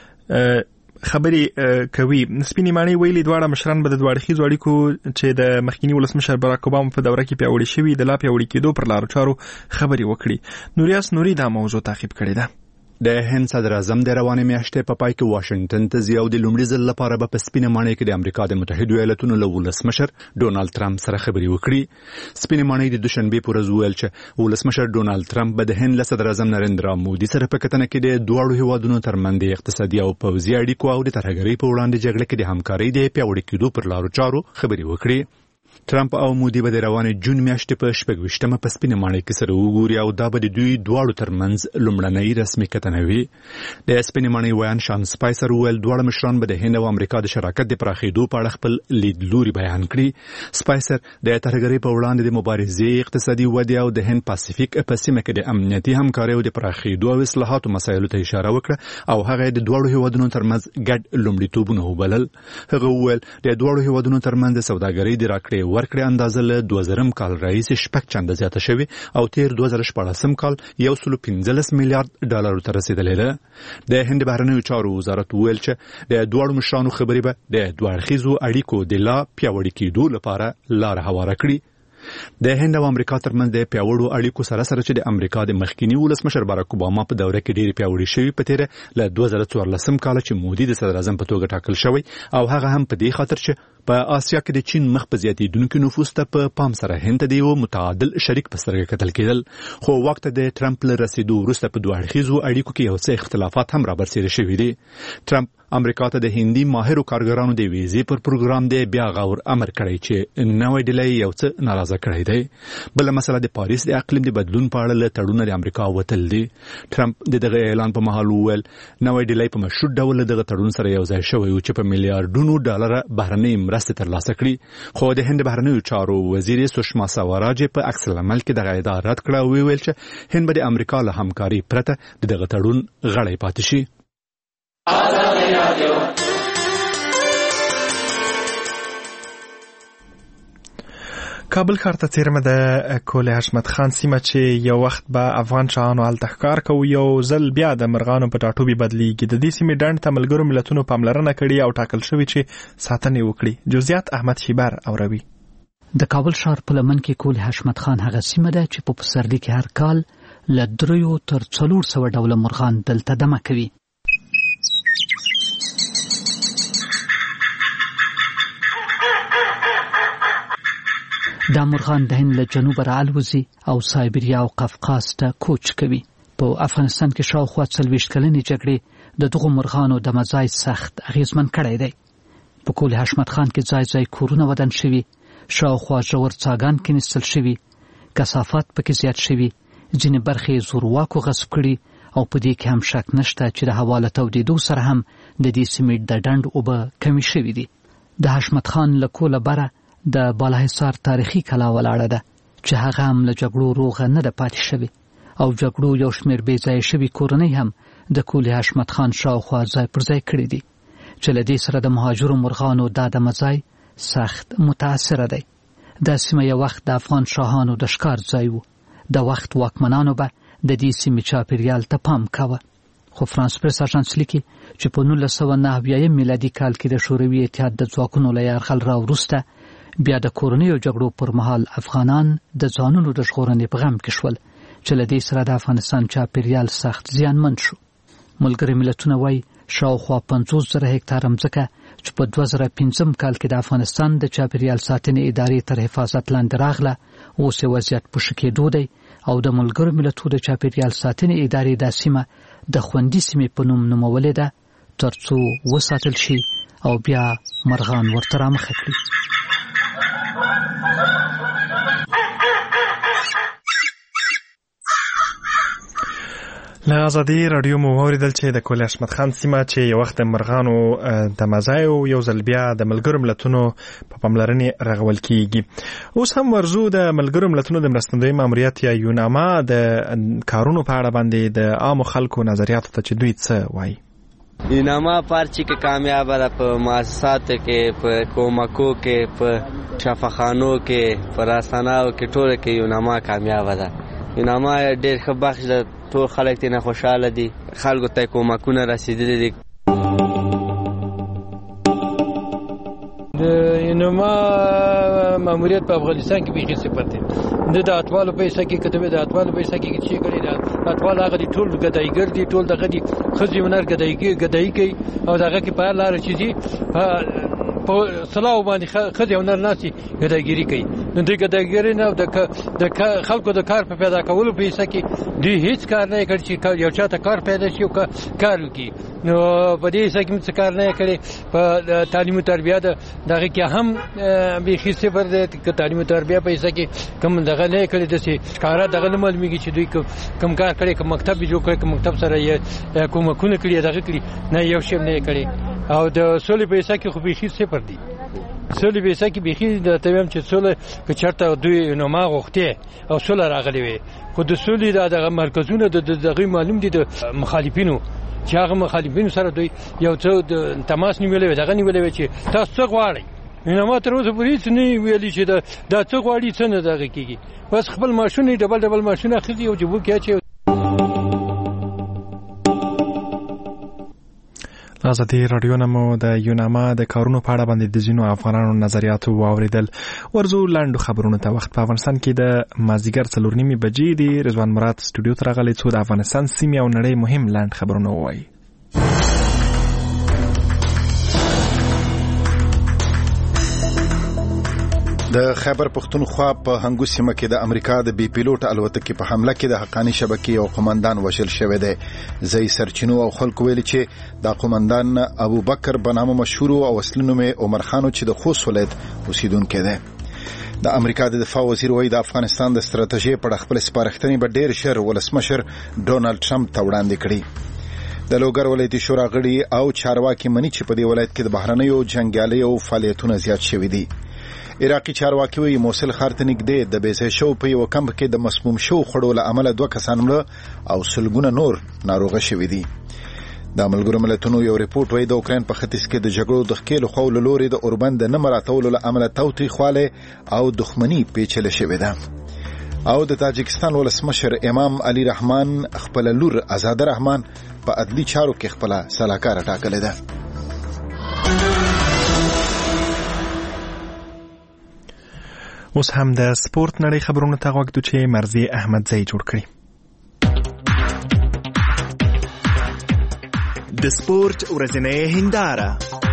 [SPEAKER 2] خبرې کوي. سپینې ماڼۍ ویلي دواړه مشران به د دوه اړخیزو اړیکو چې د مخکینی ولسمشر باراک اوباما په دوره کې پیاوړې شوي د لا پیاوړي کېدو پر لارو چارو خبرې وکړي. نوریاس نوري دا موضوع تعقیب کړې ده.
[SPEAKER 19] د هند صدر اعظم د روانې میاشتې په پای کې واشنگټن ته ځي او د لومړي ځل لپاره به په سپینه ماڼۍ کې د امریکا د متحدو ایالاتونو له ولسمشر ډونالد ټرمپ سره خبرې وکړي. سپینه ماڼۍ د دوشنبې په ورځ وویل چې ولسمشر ډونالد ټرمپ به د هند له صدر اعظم نریندرا مودي سره په کتنه کې د دواړو هیوادونو ترمنځ د اقتصادي او پوځي اړیکو او د ترهګرۍ په وړاندې جګړه کې د همکارۍ د پیاوړي کېدو پر لارو چارو خبرې وکړي. ټرمپ او مودي به د روانې جون میاشتې په شپږ ویشتمه په سپینه ماڼۍ کې سره وګوري او دا به د دوی دواړو ترمنځ لومړنۍ رسمي کتنه وي. د سپینې ماڼۍ ویان شان سپایسر وویل دواړه مشران به د هند او امریکا د شراکت د پراخېدو په اړه خپل لیدلوري بیان کړي. سپایسر د ترهګرۍ په وړاندې د مبارزې، اقتصادي ودې او د هند پاسفیک په سیمه کې د امنیتي همکارۍ او د پراخېدو او اصلاحاتو مسایلو ته اشاره وکړه او هغه د دواړو هیوادونو ترمنځ ګډ لومړیتوبونه وبلل. هغه وویل د دواړو هیوادونو ترمنځ د سوداګرۍ د راکړې ورکړې اندازه له دوه زره کال راهیسې شپږ چنده زیاته شوې او تیر دوه زره شپاړسم کال یو سل پنځلس میلیارډ ډالرو ته رسیدلې ده. د هند بهرنیو چارو وزارت وویل چې د دواړو مشرانو خبرې به د دوه اړخیزو اړیکو د لا پیاوړي کېدو لپاره لاره هواره کړي. د هند او امریکا ترمنځ د پیاوړو اړیکو سره سره چې د امریکا د مخکینی ولسمشر باراک اوباما په دوره کې ډېر پیاوړي شوی په تیر له دوه زره څوارلسم کال چې مودي د صدر اعظم په توګه ټاکل شوی او هغه هم په دې خاطر چې په آسیا کې د چین مخ په زیاتېدونکو نفوس ته په پام سره هند ته د یو متعادل شریک په سترګه کتل کېدل. خو وخت د ټرمپ له رسیدو وروسته په دوه اړخیزو اړیکو کې یو څه اختلافات هم رابرسېره شوي دي. ټرمپ امریکا ته د هندي ماهرو کارګرانو د ویزې پر پروګرام د بیا غور امر کړی چې نوې ډلې یو څه ناراضه کړی دی. بل مسله د پاریس د اقلیم د بدلون په اړه له تړون د امریکا وتل دي. ټرمپ د دغه اعلان په مهال وویل نوې ډلې په مشروط ډول دغه تړون سره یو ځای شوی چې په میلیارډونو ډالر بهرنۍ مرستې ترلاسه کړي. خو د هند بهرنیو چارو وزیر سشما سوراج په عکس العمل کې دغه ادعا رد کړه او ویل چې هند به د امریکا له همکاري پرته د دغه تړون غړی پاتې شي.
[SPEAKER 2] کابل ښار ته څیرمه د کول حشمت خان سیمه چې یو وخت به افغان شاهانو هلته ښکار کوي یو ځل بیا د مرغانو په ټاټوبي بدلیږي. د دې سیمې ډنډ ته ملګرو ملتونو پاملرنه کړې او ټاکل شوی چې ساتنه وکړي. جزئیات احمد شیبر اوروي.
[SPEAKER 11] د کابل ښار په لمن کې کول حشمت خان هغه سیمه ده چې په پسرلي کې هر کال له دریو تر څلور سوه ډوله مرغان دلته دمه کوي. دا مرغان د هند له جنوبه راالوزي او سایبریا او قفقاز ته کوچ کوي. په افغانستان کې شاوخوا څلوېښت کلنې جګړې د دغو مرغانو د مزای سخت اغیزمن کړی دی. په کول حشمت خان کې ځای ځای کورونه ودان شوي، شاوخوا ژور څاګان کینستل شوي، کثافات پکې زیات شوي، ځینې برخې زورواکو غصب کړي او په دې کې هم شک نشته چې د هوا له تودېدو سره هم د دې سیمې د ډنډ اوبه کمې شوي دي. د حشمت خان له کوله بره د بالاحصار تاریخي کلا ولاړه ده چې هغه هم له جګړو روغه نه ده پاتې شوې او جګړو یو شمېر بې ځایه شوي کورنۍ هم د کول حشمت خان شاوخوا ځای پر ځای کړي دي چې له دې سره د مهاجرو مرغانو دا دمه ځای سخت متاثره دی. دا سیمه یو وخت د افغان شاهانو د ښکار ځای و. د وخت واکمنانو به د دې سیمې چاپېریال ته پام کوه. خو فرانس پریس اژانس لیکي چې په نولس سوه نهه اویایم میلادي کال کې د شوروي اتحاد د ځواکونو له یرغل راوروسته بیا د کورنیو جګړو پر مهال افغانان د ځانونو د ژغورنې په غم کې شول چې له دې سره د افغانستان چاپېریال سخت زیانمن شو. ملګري ملتونه وایي شاوخوا پنځوس زره هکتاره مځکه چې په دوه زره پنځم کال کې د افغانستان د چاپېریال ساتنې ادارې تر حفاظت لاندې راغله اوس یې وضعیت په ښه کېدو دی او د ملګرو ملتونو د چاپېریال ساتنې ادارې دا سیمه د خوندي سیمې په نوم نومولې ده تر څو وساتل شي او بیا مرغان ورته رامخه کړي.
[SPEAKER 2] له ازادي رادیو مو اوریدل چې د کول حشمت خان سیمه چې یو وخت مرغانو د مزای او یو ځل بیا د ملګرو ملتونو په پاملرنې رغول کیږي. اوس هم ورزو د ملګرو ملتونو د مرستندوی ماموریت یا یوناما د کارونو په اړه باندې د عام خلکو نظریات ته چې دوی څه وایي.
[SPEAKER 20] یوناما پارچی کې کامیاب ده په مؤسساتو کې، په کومکو کې، په شفاخانو کې، په رسناو کې، ټول کې یوناما کامیاب ده. یوناما ډېر ښه بخش ده، ټول خلک ترې نه خوشحاله دي، خلکو ته کومکونه رسېدلي دي.
[SPEAKER 21] د یوناما ماموریت په افغانستان کې به صفر دی نه د اتوالو پیسې کې کتبه د اتوالو پیسې کې چې کړي دا اتوال هغه دي ټول ګدایګر دي ټول دغه دي خزي ونر ګدایګي ګدای کوي او دغه کې په لار چې دي په سلاو باندې خزي ونر ناسي ګدایګری کوي نو د ګدایګری نه د خلکو د کار په پیدا کولو پیسې کې دی هیڅ کار نه کوي چې یو چاته کار پیدا شي او کار وکړي نو په دې ځکه چې څه کار نه کوي په تعلیم او تربیه دغه کې هم به خي صفر د تعلیم او تربیه پیسې کې کم دغه نه کوي د سي کارا دغه نه معلومیږي چې دوی کم کار کوي کوم مکتب جوړ کوي کوم مکتب سره یې کومه کونه کړی دغه کړی نه یو شی نه کوي او د سولې پیسې کې خو به خي صفر دي سولې پیسې کې به خي د تمام چې سولې که چرته دوی نو ما غوښته او سولې راغلي وي خو د سولې دغه مرکزونه د دغه معلوم دي د مخالفینو چې هغه مخالفینو سره دوی یو څه تماس نیولې دغه نیولې چې تاسو څه غواړئ نو ما تر اوسه پورې څه نه ویلي چې دا څه غواړي څه نه دغه کیږي بس خپل ماشونه ډبل ډبل ماشونه اخلي او جوړ کړي چې
[SPEAKER 2] ازادي رادیو نمو د یوناما د کارونو په اړه باندې د ځینو افغانانو نظریات واوریدل ورزو لاندو خبرونه ته وخت په افغانستان کې د مازیګر څلور نیمې بجې دی رضوان مراد سټوډیو ته راغلی څو د افغانستان سیمې او نړۍ مهم لاند خبرونه وایي
[SPEAKER 3] د خیبر پختونخوا په هنګو سیمه کې د امریکا د بي پیلوټ الوتکې په حمله کې د حقانی شبکې او قومندان وشل شوی دی زئی سرچینو او خلکو ویل چې د قومندان ابو بکر بنامه مشهور او اصلي نوم عمر خان چې د خوست ولایت اوسیدونکو دی د امریکا د دفاع وزیر وایي د افغانستان د ستراتیژي په خپل سپارښتنې به ډیر شر ولسمشر ډونالد ټرمپ ته وړاندې کړي د لوګر ولایتي شورا غړي او چارواکي مني چې په دې ولایت کې د بهرنیو جنگیالیو فعالیتونه زیات شوي دي عراقي چارواکي وایي موصل ښار ته نږدې د بیځای شو په یو کمپ کې د مسموم شو خړو له امله دوه کسان مړه او سلګونه نور ناروغه شوي دي د ملګرو ملتونو یو ریپورت وایي د اوکراین په ختیځ کې د جګړو د ښکېلو خو له لوري د اوربند نه مراتولو له امله تاوتریخوالی او دښمني پیچلې شوې ده او د تاجکستان ولسمشر امام علي رحمان خپل لور آزاده رحمان په عدلي چارو کې خپل سلاکار ټاکلې ده
[SPEAKER 2] اوس هم د سپورت نړۍ خبرونه ته غوږ دوی چې مرزي احمد زئی جوړ کړي
[SPEAKER 22] د سپورت ورځنۍ هنداره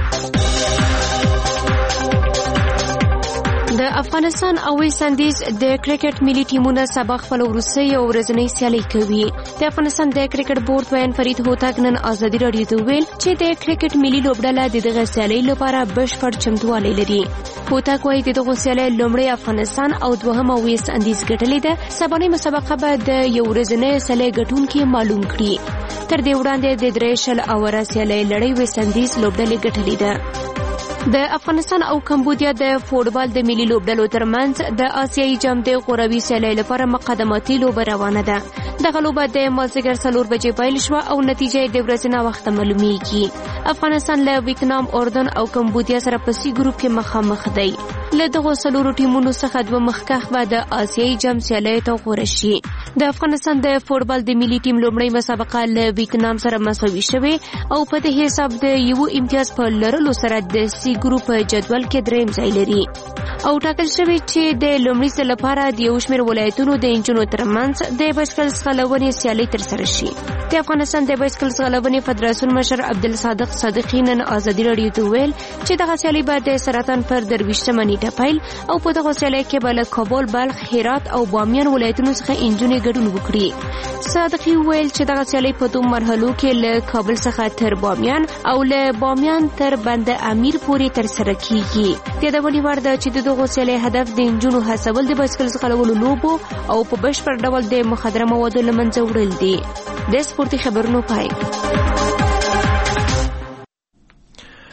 [SPEAKER 23] د افغانستان او ویسټ انډیز د کرکټ ملي ټیمونه سبا خپل وروستۍ ورځنۍ سیالي کوي د افغانستان د کرکټ بورډ وین فرید هوتک نن ازادي رادیو ته ویل چې د کرکټ ملي لوبډله د دغه سیالي لپاره بشپړ چمتووالی لري هوتک وایي د دغه سیالي لومړی افغانستان او دوهمه ویسټ انډیز ګټلې ده سبانۍ مسابقه به د یو ورځنۍ سیالي ګټونکي معلوم کړي تر دې وړاندې د درې شل اوره سیالي لړۍ ویسټ انډیز لوبډلې ګټلې ده د افغانستان او کمبودیا د فوټبال د ملي لوبډلو ترمنځ د آسیایي جام د غوروي سیالۍ لپاره مقدماتي لوبه روانه ده دغه لوبه د مازدیګر څلور بجې پیل شوه او نتیجه د ورځې نه وخته معلومیږي افغانستان له ویتنام اردن او کمبودیا سره په سی ګروپ کې مخامخ دی له دغو څلورو ټیمونو څخه دوه مخکښ به د آسیایي جام سیالۍ ته غوره شي د افغانستان د فوټبال د ملي ټیم لومړی مسابقه له ویتنام سره مساوي شوې او په دې حساب د یو امتیاز په لرلو سره د سی ګروپ جدول کې دریم ځای لري او ټاکل شوی چې د لومړي ځل لپاره د یو شمېر ولایتونو د انجونو ترمنځ د بایسکل ځغلونې سیالۍ ترسره شي د افغانستان د بایسکل ځغلونې فدراسیون مشر عبدالصادق صادقي نن ازادي رادیو ته ویل چې دغه سیالۍ به د سرطان پر درویشتمه نیټه پیل او په دغه سیالۍ کې به له کابل بلخ هرات او بامیان ولایتونو څخه انجونې ګډون وکړي صادقي ویل چې دغه سیالۍ په دوه مرحلو کې له کابل څخه تر بامیان او له بامیان تر بند امیر پورې ترسره کیږي د یادونې وړ ده چې د دغه سیالۍ هدف د انجونو هڅول د بایسکل ځغلولو لوبو او په بشپړ ډول د مخدره موادو له منځه وړل دي د سپورتي خبرونو پای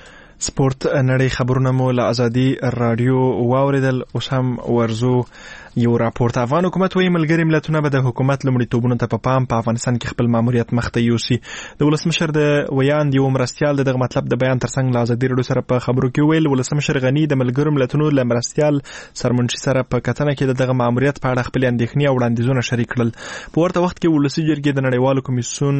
[SPEAKER 2] سپورت نړۍ خبرونه مو له ازادي رادیو واوریدل اوس هم ورزو یو راپورټ افغان حکومت وایي ملګري ملتونه به د حکومت لومړیتوبونو ته په پام په افغانستان کې خپل ماموریت مخته یوسي. د ولسمشر د ویاند یو مرستیال دغه مطلب د بیان ترڅنګ له ازادي راډیو سره په خبرو کې ویل ولسمشر غنی د ملګرو ملتونو له مرستیال سرمنشي سره په کتنه کې دغه ماموریت په اړه خپل اندېښنې او وړاندیزونه شریک کړل. په ورته وخت کې ولسی جرګې د نړیوالو کمیسیون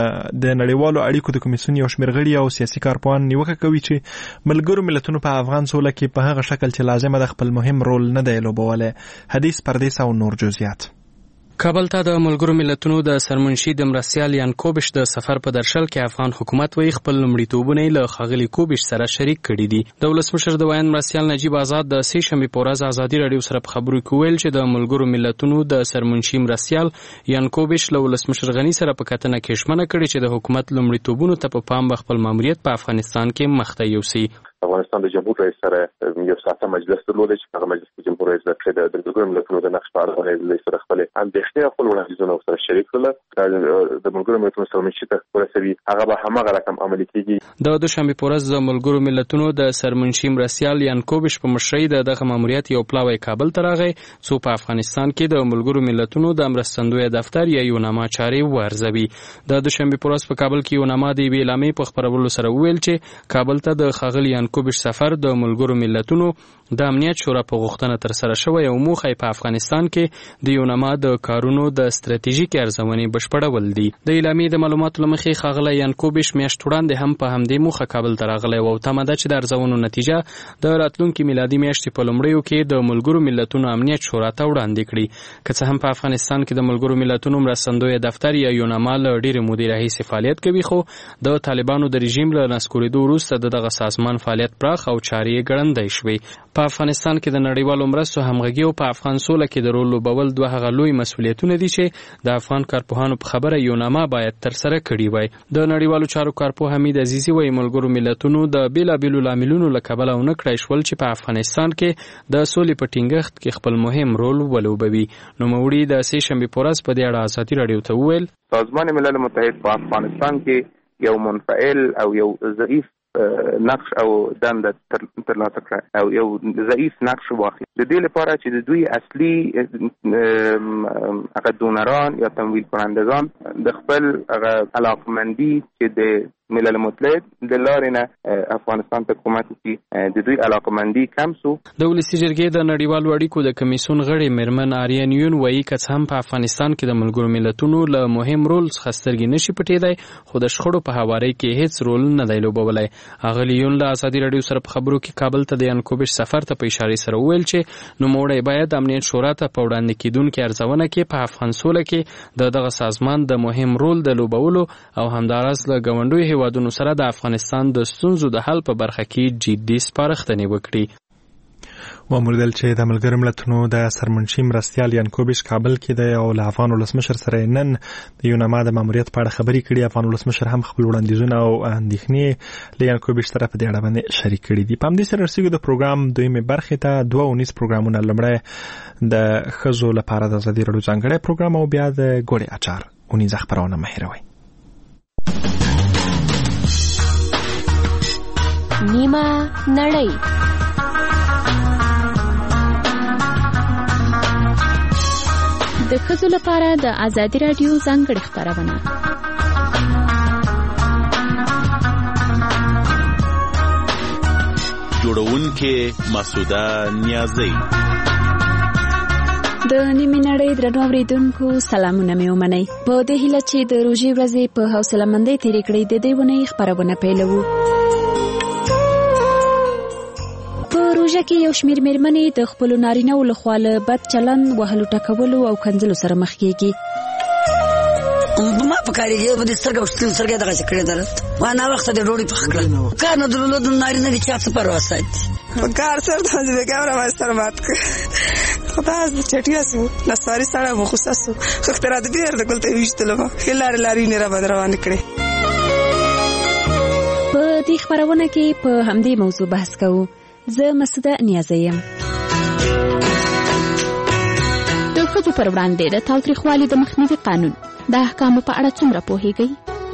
[SPEAKER 2] د نړیوالو اړیکو د کمیسیون یو شمېر غړي او سیاسي کارپوهان نیوکه کوي چې ملګرو ملتونو په افغان سوله کې په هغه شکل چې لازمه د خپل مهم رول نه دی لوبولی. حدیث پردیس او نور جزئیات.
[SPEAKER 1] کابل ته د ملګرو ملتونو د سرمنشي د مرستیال یان کوبش د سفر په درشل کې افغان حکومت وایي خپل لومړیتوبونه له ښاغلي کوبش سره شریک کړي دي. د ولسمشر د ویاند مرستیال نجیب آزاد د سې شنبې په ورځ ازادي راډیو سره په خبرو کې ویل چې د ملګرو ملتونو د سرمنشي مرستیال یان کوبش له ولسمشر غنی سره په کتنه کې ژمنه کړې چې د حکومت لومړیتوبونو ته په پام خپل ماموریت په افغانستان کې مخته یوسي.
[SPEAKER 13] افغانستان د جمهور رئیس سره یو ساعته مجلس درلود چې هغه مجلس د جمهور رئیس د ملګرو ملتونو د نقش په اړه د سره خپل اندېښنې او خپل وړاندیزونه سره شریک کړل. د ملګرو ملتونو سرمنشي ته ورسوي هغه به همغه رقم عملي کیږي.
[SPEAKER 1] د دوشنبه په ورځ د ملګرو ملتونو د سرمنشي مرستیال یان کوبش په مشرۍ د دغه ماموریت یو پلاوی کابل ته راغی څو په افغانستان کې د ملګرو ملتونو د مرستندوی دفتر یا یوناما چارې ورزوي. د دوشنبه په ورځ په کابل کې یوناما د ویلامې په خبرولو سره ویل چې کابل ته د ښاغلي یان کوبش سفر د ملګرو ملتونو د امنیت شورا په غوښتنه تر سره شوی او موخه په افغانستان کې د یوناما د کارونو د ستراتیژیک ارزونې بشپړول دي. د اعلامیې د معلوماتو لمخې ښاغلی یان کوبش میاشت وړاندې هم په همدې موخه کابل ته راغلی او تمه ده چې د ارزونو نتیجه د راتلونکي میلادي میاشتې په لومړیو کې د ملګرو ملتونو امنیت شورا ته وړاندې کړي. که څه هم په افغانستان کې د ملګرو ملتونو مرستندوی دفتر یا یوناما له ډېرې مودې راهیسې فعالیت کوي خو د طالبانو د رژیم له نسکورېدو وروسته د دغه سازمان فعالیت پراخ او چارې ګړندۍ شوې. په افغانستان کې د نړیوالو مرستو همغږي او په افغان سوله کې د رول لوبول دوه هغه لوی مسؤلیتونه دي چې د افغان کارپوهانو په خبره یوناما باید تر سره کړي وای. د نړیوالو چارو کارپوه حمید عزیزي وایي ملګرو ملتونو د بیلابیلو لاملونو له کبله ونه کړای شول چې په افغانستان کې د سولې په ټینګښت کې خپل مهم رول ولوبوي. نوموړي د سې شنبې په ورځ په دې اړه ازادي راډیو ته وویل
[SPEAKER 4] سازمان ملل متحد په افغانستان کې یو منفعل او یو ضعیف نقش او دنده ترلاسه کړه او یو ضعیف نقش واخلي. د دې لپاره چې د دوی اصلي هغه دونران یا تمویل کنندگان د خپل هغه علاقمندي چې د ملل متحد د لارې نه افغانستان ته کومک وکړي د دوی علاقمندي کم سو.
[SPEAKER 1] د ولسي جرګې د نړیوالو اړیکو د کمیسیون غړي میرمن آریان یون وایي که څه هم په افغانستان کې د ملګرو ملتونو له مهم رول څخه سترګې نشي پټېدای خو د شخړو په هواري کې هیڅ رول نه دی لوبولی. اغلی یون له ازادي راډیو سره په خبرو کې کابل ته د یان کوبش سفر ته په اشاره سره ویل چې نوموړی باید امنیت شورا ته په وړاندې کیدونکې ارزونه کې په افغان سوله کې د دغه سازمان د مهم رول د لوبولو او همداراز له ګاونډیو هیوادونو سره د افغانستان د ستونزو د حل په برخه کې جدي سپارښتنې وکړي.
[SPEAKER 2] وموردل چې د ملګرو ملتونو د سرمنشي مرستیال یان کوبش کابل کې دی او له افغان ولسمشر سره نن د یوناما د ماموریت په اړه خبرې کړي. افغان ولسمشر هم خپل وړاندیزونه او اندېښنې له یان کوبش سره په دې اړه باندې شریک کړي دي. په همدې سره رسیدو د پروګرام دویمې برخې ته دوه اونیز پروګرامونه لومړی د ښځو لپاره د ازادي راډیو ځانګړی پروګرام او بیا د ګوړې اچار اونیز خبرونه مه هېروئ.
[SPEAKER 23] نیمه نړۍ د ښځو لپاره د ازادي راډیو ځانګړې خپرونه.
[SPEAKER 6] جوړونکې مسعوده نیازی.
[SPEAKER 23] د نیمه نړۍ درنو اوریدونکو سلامونه مې ومنئ. په دې هیله چې د روژې ورځې په حوصله‌مندۍ تېرې کړئ د دې ونې خپرونه پیلوو. روژه کې یو شمېر مېرمنې د خپلو نارینه‌و لخوا له بد چلند وهلو ټکولو او کنځلو سره مخ کېږي.
[SPEAKER 24] ما په کارېږي په دې سترګه وشتلې سترګه دغسې کړې ده ما ناوخته د ډوډۍ پخه کړه کار نه درلود نارینه دي چا څه پروا ساتي
[SPEAKER 25] په کار سره د بېګا باندې سر مات کړ خو دا چټیا سو نسواري سره مو خوسه سو خختره د بیر د ګلته وشتلو خلار لاري نه را بدر روان کړې.
[SPEAKER 23] په دې خبرونه کې په همدې موضوع بحث کوو. زه مسعوده نیازی یم. د ښځو پر وړاندې د تاوتریخوالي د مخنیوي قانون د احکامو په اړه څومره پوهیږئ؟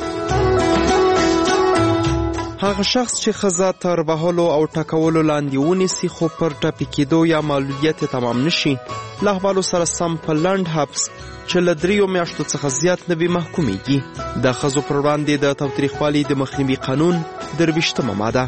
[SPEAKER 26] هغه شخص چې ښځه تر وهلو او ټکولو لاندې ونیسي خو پر ټپي کېدو یا معلولیت تمام نشي له احوالو سره سم په لنډ حبس چې له دریو میاشتو څخه زیات نه وي محکومیږي. د ښځو پر وړاندې د تاوتریخوالي د مخنیوي قانون درویشتمه ماده.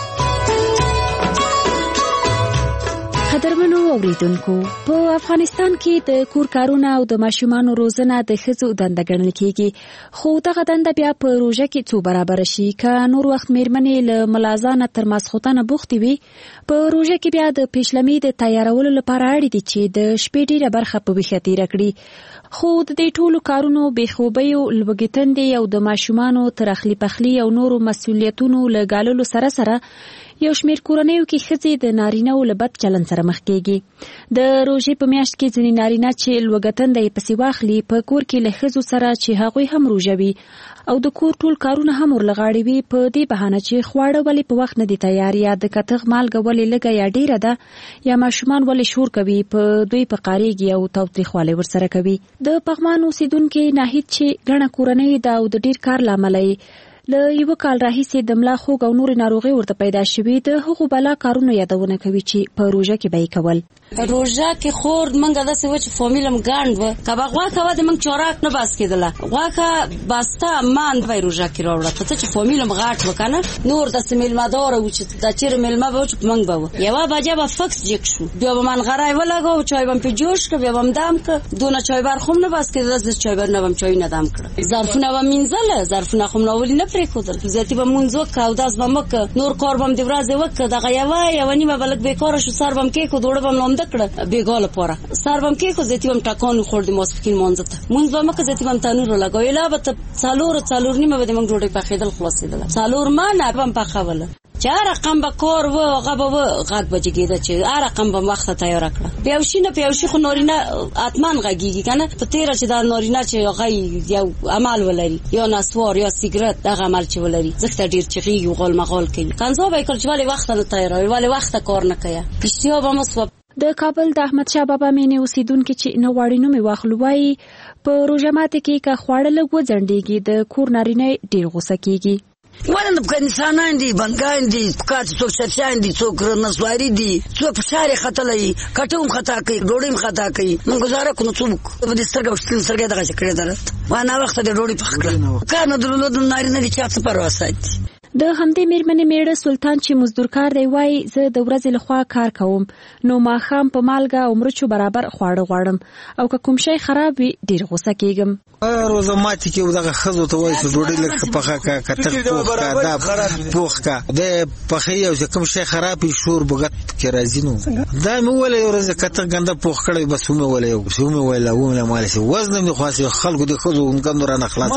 [SPEAKER 7] قدرمنو اوریدونکو، په افغانستان کې د کور کارونه او د ماشومانو روزنه د ښځو دنده ګڼل کیږي، خو دغه دنده بیا په روژه کې څو برابر شي. که نور وخت میرمنې له ملازانه تر ماسخوتنه بوختې وي، په روژه کې بیا د پیشلمۍ د تیارولو لپاره اړ دي چې د شپې ډیره برخه په ویښه تیره کړي. خو د دې ټولو کارونو بېخوبیو، لوږې تندې او د ماشومانو تر اخلي پخلي او نورو مسؤلیتونو له ګاللو سره سره یو شمېر کورنیو کې ښځې د نارینه‌و له بد چلند سره مخ کېږي. د روژې په میاشت کې ځینې نارینه چې لوږه تنده یې پسې واخلي، په کور کې له ښځو سره چې هغوی هم روژه وي او د کور ټول کارونه هم ورلغاړې وي، په دې بهانه چې خواړه ولې په وخت نه دي تیار، یا د کتغ مالګه ولې لږه یا ډیره ده، یا ماشومان ولې شور کوي، په دوی په قاریږي او تاوتریخوالی ورسره کوي. د پغمان اوسیدونکي ناهید چې ګڼه کورنۍ ده او د ډیر کار له امله له یو کال راهیسې د ملا خوږ او نورې ناروغۍ ورته پیدا شوې، د هغو بلا کارونو یادونه کوي چې په روژه کې به یې کول.
[SPEAKER 24] روژه کې خور منګه داسې و چې فامیلم ګاڼډ و، کبه غوښه وه د منګ چوراک نه باس کېدله، غوښه باسته مان به یې روژه کې راوړه، په څه چې فامیلم غاټ و که نه، نور داسې میلمهداره و چې دا چېرې میلمه به و چې په منګ به و. یوه بجه به فکس جګ شو، بیا به منغری ولګو، چای به م پې جوش کړه، بیا به م دم کړه، دونه چایبر خو م نه باس کېده، داسې چایبر نه به م چای نه دم کړه، ظرفونه به م مینځله، ظرفونه خو م راولي نه پرېښودل، زیاتي به مونځ وکړه، اودس به م وکړه، نور کار به م د ورځې وکړه، دغه یوه یوه نیمه به لږ بېکاره شو، سر به م کېښود، اوړه به م لامده کړه بېګا لپاره، سر به م کېښود، زیاتي به م ټکان وخوړ د ماسپښین مانځه ته، مونځ به م وکړه، زیاتي به م تنور ولګوي، لا به ته څلور څلور نیمه به د موږ ډوډۍ پخېدل خلاصېدله، څلور منه به م پخوله، چې هر رقم به کار و هغه به و غږ به جګېده چې هر رقم به وخته تیاره کړه. پیاوشي نه پیاوشي خو نارینه حتماً غږېږي که نه، په تېره چې دا نارینه چې هغه یو عمل ولري، یا نسوار یا سیګرټ، دغه عمل چې ولري ځکه ډېر چغېږي، غال مغال کوي. کنځا به یې کړل چې ولې وخته نه تیاروي، ولې وخته کار نه کوي، اشتها به مو سوه.
[SPEAKER 7] د کابل د احمدشاه بابا مینې اوسیدونکي چې نه غواړي نوم یې واخلو، وایي په روژه ماتي کې که خواړه لږ وځنډېږي، د کور نارینه ډېر غوسه کېږي.
[SPEAKER 24] ولنه په انسانان دي، بنګان دي، پکات څوک چرچان دي، څوک نسواري دي، څوک په شارې خطلې، کټوم خطا کوي، ډوډۍ خطا کوي، موږ گزاره کوو، څوک په دې سترګه وشتل سترګه دغه کړې درت وانا وخت د ډوډۍ پخ کړه، کار نه درلود نارینه دي چې څه پروا ساتي.
[SPEAKER 7] د همدې میرمنې میړه سلطان چې مزدور کار دی، وایي زه د ورځې لخوا کار کوم، نو ماښام په مالګه او مرچو برابر خواړه غواړم، او که کوم شی خراب وي ډېر غوسه کېږم.
[SPEAKER 8] روزه ماتي کې دغه ښځو ته وایي چې ډوډۍ لږ پخه کړه، کتغ پوخ کړه، دا پوخ کړه، د پخې او چې کوم شی خراب وي شور بوګت کې راځي، نو دا مې وویله یو ورځ کتغ ګنده پوخ کړی، بس ومې ویله یو څه ومې ویله ومې مالې شي وزن مې خلاص، خلکو د ښځو ګندو رانه خلاص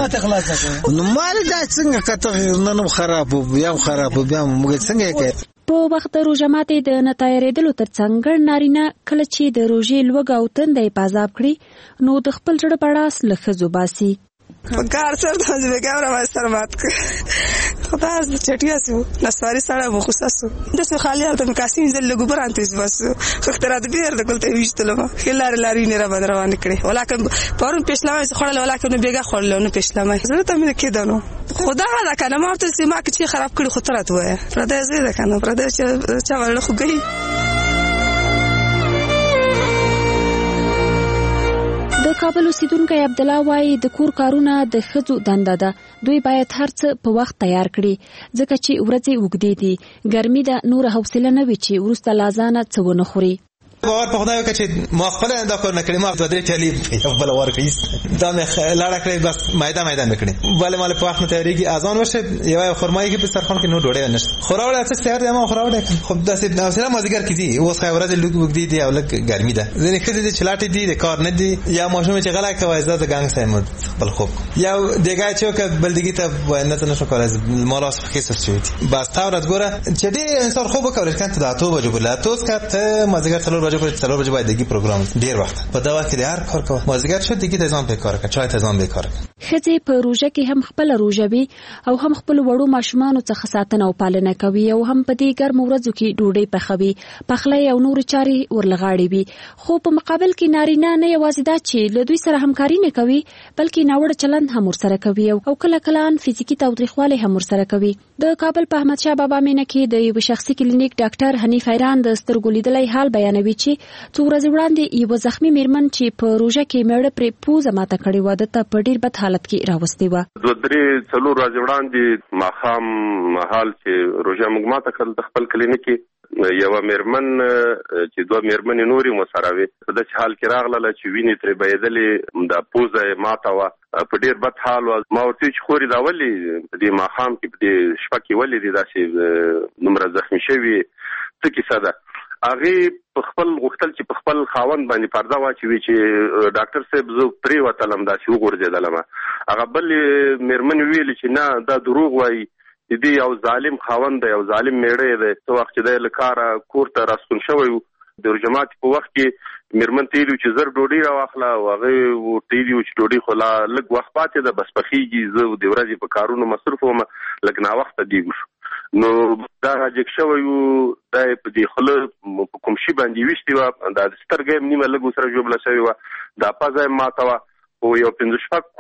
[SPEAKER 8] نو مالې دا څنګه کتغ نن خراب بیا خراب بیا موږ څنګه کوي.
[SPEAKER 7] په وخت د روژه ماتي د نه تیارېدلو ترڅنګ ګڼ نارینه کله چې د روژې لوږه او تنده یې په عذاب کړي، نو د خپل زړه بړاس له ښځو باسي.
[SPEAKER 25] کار سر د بګاور ما سر مات ک خدا از چټیا سو نسواری سره مخصص د څه خالي د کاسین زل لګبر انتز بس خختره د بیر د کولته ویشتلم خلار لاري نه را بدر روان کړي، ولکه پرون پښلمه خړل، ولکه نو بیګه خړل نو پښلمه زه ته مې کېدانو خدا دا کنه مارته سیمه کې خراب کړي خطرات وای پردې زه ده کنه پردې چې ورل خو گئی.
[SPEAKER 7] د کابل اوسیدونکی عبدالله وایي د کور کارونه د ښځو دنده ده، دوی باید هر څه په وخت تیار کړي، ځکه چې ورځې اوږدې دي، ګرمي ده، نوره حوصله نه وي چې وروسته له اذانه څه ونه خوري.
[SPEAKER 9] باور په خدای وکړه چې ما خپل دا کار نه کړی، ما د درې چلی خپل ورکړی دا مې لاړه کړی، بس مایده مایده وکړي، بل مال په وخت تیاریږي، اذان وشه یو خرمایي کې په سرخان کې نو ډوډۍ نشته، خوراوړه څه تیار دی، ما خوراوړه خو داسې نوسره مازیګر کې دي، اوس خبره د لوګ وګ دي دی او لګ ګرمي ده، ځنې کړي دي چلاټي دي د کار نه دي، یا ماشوم چې غلا کوي زده ګنګ سمد بل خوب یا دیګه چې ک بلدګي ته نه ته نشو کولای مالاس خیسه شوی بس تا ورځ ګوره چې دې انسان خوب وکړي کنه ته اته بجو بل تاسو کته مازیګر څلور بجو پر څلور بجو باید دیگه پروگرام دیر وقت با دوا که هر کار که مازیگر شد دیگه تزام به کار که چای تزام به کار.
[SPEAKER 7] ښځې په روژه کې هم خپل روژوي او هم خپل وړو ماشومانو څخه ساتنه او پالنه کوي او هم په دې ګرمو ورځو کې ډوډۍ پخوي، پخلی او نور چارې ورلغاړي وي. خو په مقابل کې نارینه نه یوازې دا چې له دوی سره همکاري نه کوي بلکې ناوړه چلند هم ورسره کوي او کله کله ان فزیکي تاوتریخوالی هم ورسره کوي. د کابل په احمد شاه بابا مینه کې د یو شخصي کلینیک ډاکټر حنیف حیران د سترګو لیدلی حال بیانوي چې څو ورځې وړاندې یو زخمی میرمن چې په روژه کې میړه پرې پوزه ماته کړې وه ده ته په ډېر بد حالت کې راوستې وه.
[SPEAKER 5] دوه درې څلور ورځې وړاندې ماښام مهال چې روژه موږ ماته کړل د خپل کلینیک کې یوه میرمن چې دوه میرمنې نورې مو سره وې په داسې حال کې راغله چې وینې ترې بهېدلې، د پوزه یې ماته وه، په ډېر بد حال وه. ما ورته چې خورې دا ولې په دې ماښام کې په دې شپه کې ولې دې داسې دومره زخمي شوي، څه کیسه ده؟ هغې په خپل غوښتل چې په خپل خاوند باندې پرده واچوي چې ډاکټر صاحب زه پرېوتلم داسې وغورځېدلم. هغه بلې میرمنې ویلې چې نه دا دروغ وایي، د دې یو ظالم خاوند دی، یو ظالم میړی دی. څه وخت چې دی له کاره کور ته راستون شوی و د روژه ماتي په وخت کې میرمن ته ویلي چې زر ډوډۍ راواخله او هغې ورته ویلي چې ډوډۍ خو لا لږ وخت پاتې ده، بس پخېږي، زه د ورځې په کارونو مصروف وم، لږ ناوخته دیږو شو. نو دا راجګ شوی و، دا یې په دې خوله په کوم شي باندې ویشتې وه، دا سترګه یې نیمه لږ ورسره ژوبله شوې وه، دا پزه یې ماته وه، خو یو پنځه شپږ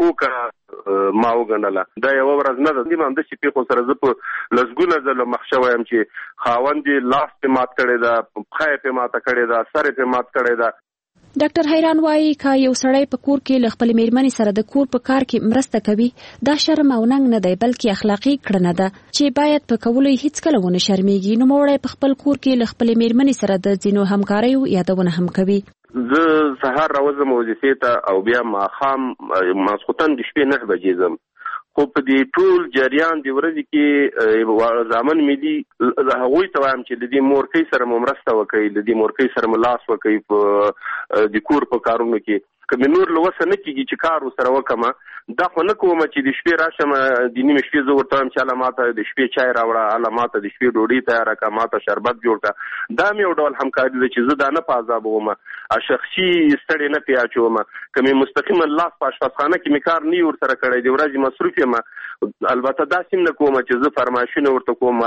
[SPEAKER 5] کوکه ما وګڼله. دا یوه ورځ نه ده، نیمه همداسې پیښو سره زه په لسګونه ځله مخ شوی یم چې خاوند یې لاس پې مات کړی ده، پښه یې پې ماته کړې ده، سر یې پې مات کړی ده.
[SPEAKER 7] ډاکټر حیران وایي که یو سړی په کور کې له خپلې میرمنې سره د کور په کار کې مرسته کوي دا شرم او ننګ نه دی بلکې اخلاقي کړنه ده چې باید په کولو یې هیڅکله ونه شرمېږي. نوموړی په خپل کور کې له خپلې میرمنې سره د ځینو همکاریو یادونه هم کوي.
[SPEAKER 5] زه سهار راوځم وظیفې ته او بیا ماښام ماسخوتن د شپې نه بجې ځم، خو په دې ټول جریان د ورځې کې زامن مې دي هغوی ته وایم چې د دې مورکۍ سره مو مرسته وکړئ، د دې مورکۍ سره مو لاس وکړئ په د کور په کارونو کې. که مې نور له وسه نه کېږي چې کار ورسره وکړم دا خو نه کوم چې د شپې راشم د نیمې شپې زه ورته وایم چې هله ماته د شپې چای راوړه، هله ماته د شپې ډوډۍ تیاره کړه، ماته شربت جوړ کړه. دا مې یو ډول همکاري ده چې زه دا نه په عذابوم، شخصي ستړې نه پې اچوم. که مې مستقیما لاس په اشپزخانه کې مې کار نه وي ورسره کړی، د ورځې مصروف یم، البته داسې هم نه کوم چې زه فرمایشونه ورته کوم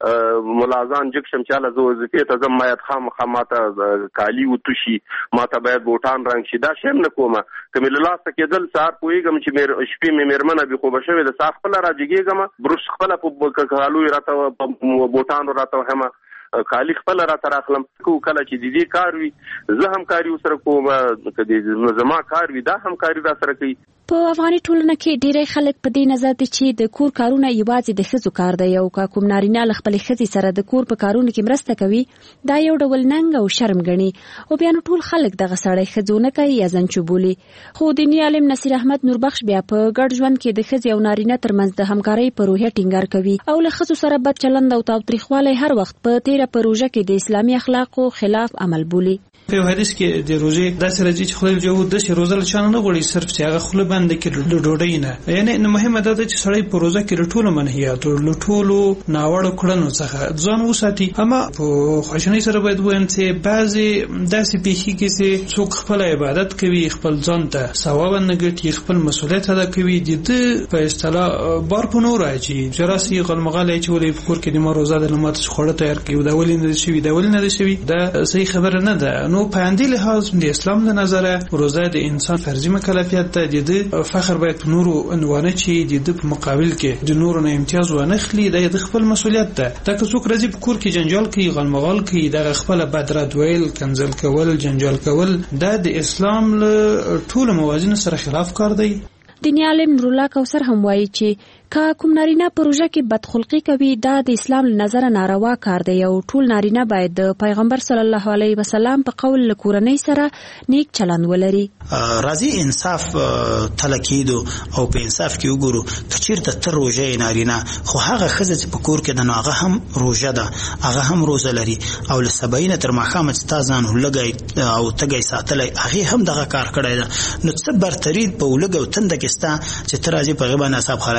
[SPEAKER 5] ملازان جګ شم چې هله زه وظیفې ته ځم، باید خامخا ماته کالي وتوشي، ماته باید بوټان رنګ شي، دا شی هم نه کومه. که مې له لاسه کېدل سهار پوهېږم چې شپې مې مېرمنه بې خوبه شوې ده، سهار خپله راجګېږم، بروش خپله په کالو یې راته په بوټانو راته وهمه، کالي خپله راته راخلم. کله چې د دې کار وي زه همکاري ورسره کوم، که زما کار وي دا همکاري را سره کوي.
[SPEAKER 7] په افغاني ټولنه کې ډېری خلک په دې نظر دي چې د کور کارونه یوازې د ښځو کار دی او که کوم نارینه له خپلې ښځې سره د کور په کارونو کې مرسته کوي دا یو ډول ننګ او شرم ګڼي او بیا نو ټول خلک دغه سړی ښځونه کوي یا زنچو بولي. خو دیني عالم نصیر احمد نوربخش بیا په ګډ ژوند کې د ښځې او نارینه ترمنځ د همکارۍ په روحیه ټینګار کوي او له ښځو سره بد چلند او تاوتریخوالی هر وخت په تیره په روژه کې د اسلامي اخلاقو خلاف عمل بولي.
[SPEAKER 10] په یو حدیث کې د روزې داسې راځي چې خدای جوړ داسې روزه له چانه نه غوړي صرف چې هغه خوله بنده کې له ډوډۍ نه، یعنی مهمه ده چې سړی په روزه کې له ټولو منهیاتو له ټولو ناوړه کړنو څخه ځان وساتي. اما په خواشینۍ سره باید ووایم چې بعضې داسې پېښې کې چې څوک خپل عبادت کوي، خپل ځان ته ثواب نه ګټي، خپل مسؤلیت ادا کوي، د ده په اصطلاح بار په نور راځي چې راسي غلمغالی چې ولې په کور کې د ما روزه ده له ماته خواړه تیار کوي، دا ولې نه دي شوي، دا ولې نه دي شوي، دا صحیح خبره نه ده. نو په همدې لحاظ د اسلام له نظره روزه د انسان فرضي مکلفیت ده، د ده فخر باید په نورو ونه چې د ده په مقابل کې د نورو نه امتیاز ونه خلي، دا د خپل مسؤلیت ده. دا که څوک راځي په کور کې جنجال کوي، غلمغال کوي، دغه خپله بد رد ویل، کنځل کول، جنجال کول، دا د اسلام له ټولو موازینو سره خلاف کار دی.
[SPEAKER 7] دیني عالم نورالله کوثر هم وایي چې که کوم نارینه په روژه کې بدخلقي کوي دا د اسلام له نظره ناروا کار دی او ټول نارینه باید د پیغمبر صلی الله علیه وسلم په قول له کورنۍ سره نیک چلند ولري.
[SPEAKER 12] راځي انصاف تله کېدو او په انصاف کې وګورو که چېرته ته روژه یې نارینه خو هغه ښځه چې په کور کې ده نو هغه هم روژه ده، هغه هم روزه لري او له سبعین تر ماښامه چې تا ځان لږی او تږی ساتلی هغې هم دغه کار کړی ده. نو څه برتري په ولږه او تنده کې ستا چې ته راځي په هغې باندې اعصاب خرابي کوي چې ما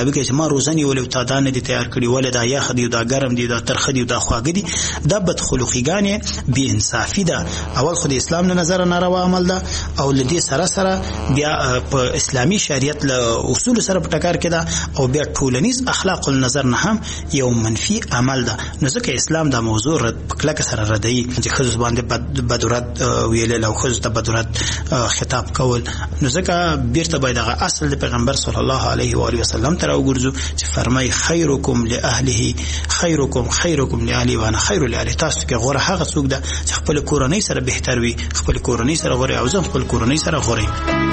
[SPEAKER 12] ما روزه نیولې تا دا نه دي تیار کړي ولې دا یخ دي دا ګرم دي دا ترخه دي دا خواږه دي دا بدخلقیګانې بې انصافي ده. اول خو د اسلام له نظره ناروا عمل ده او له دې سره سره بیا په اسلامي شریعت له اصول سره په ټکر کې ده او بیا ټولنیز اخلاق النظر نه هم یو منفي عمل ده. نو ځکه اسلام دا موضوع رد په کلکه سره ردوي چې ښځو باندې بدورت ویلل او ښځو ته بدورت خطاب کول. نو ځکه بیرته باید هغه اصل د پیغمبر صلی الله علیه و آله وسلم ته راوګرځو چې فرمای خیرکم لاهله خیرکم خیرکم لاهله وانا خیر لاهله. تاسو کې غوره هغه څوک ده چې خپل کورنۍ سره بهتر وي، خپل کورنۍ سره غوره او ځم خپل کورنۍ سره غوره.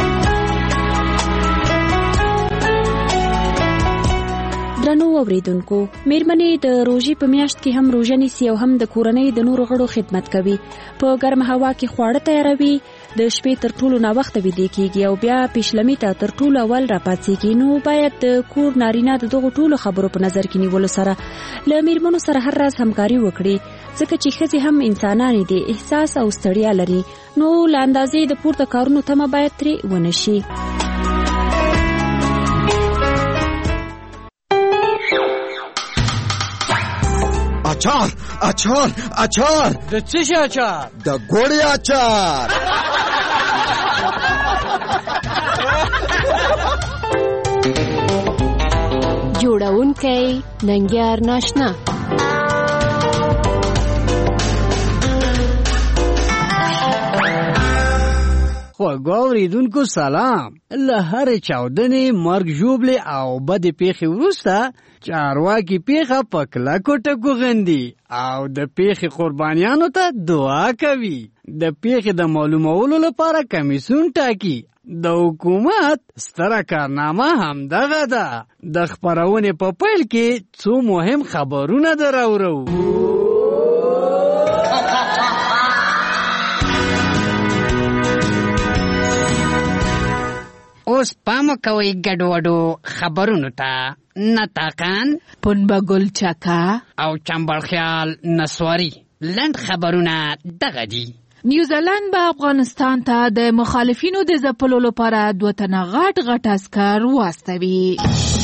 [SPEAKER 7] درنو اوریدونکو، میرمنې د روژې په میاشت کې هم روژه نیسي او هم د کورنۍ د نورو غړو خدمت کوي. په ګرمه هوا کې خواړه تیاروي، د شپې تر ټولو ناوخته ویده کېږي او بیا پیشلمي ته تر ټولو اول راپاڅېږي. نو باید د کور نارینه د دغو ټولو خبرو په نظر کې نیولو سره له میرمنو سره هر راز همکاري وکړي، ځکه چې ښځې هم انسانانې دي، احساس او ستړیا لري. نو له اندازې د پورته کارونو تمه باید ترې ونه شي.
[SPEAKER 14] اچار اچار اچار
[SPEAKER 21] د څه شي اچار؟
[SPEAKER 14] د ګوړې اچار.
[SPEAKER 23] جوړونکی ننګیار ناشنا.
[SPEAKER 15] خواږه اوریدونکو سلام. له هرې چاودنې، مرګ ژوبلې او بدې پیښې وروسته چارواکي پیښه په کلکو ټکو غندي او د پیښې قربانیانو ته دعا کوي. د پیښې د معلومولو لپاره کمیسیون ټاکي. د حکومت ستره کارنامه همدغه ده. د خپرونې په پیل کې څو مهم خبرونه دراوړو.
[SPEAKER 16] اوس پام کوئ ګډوډو خبرونو ته. نتاقان
[SPEAKER 17] پنبګل چکا
[SPEAKER 16] او چمبړخیال نسواری لند خبرونه دغه دي.
[SPEAKER 17] نیوزیلند به افغانستان ته د مخالفینو د ځپلو لپاره دوه تنه غټ غټ عسکر واستوي.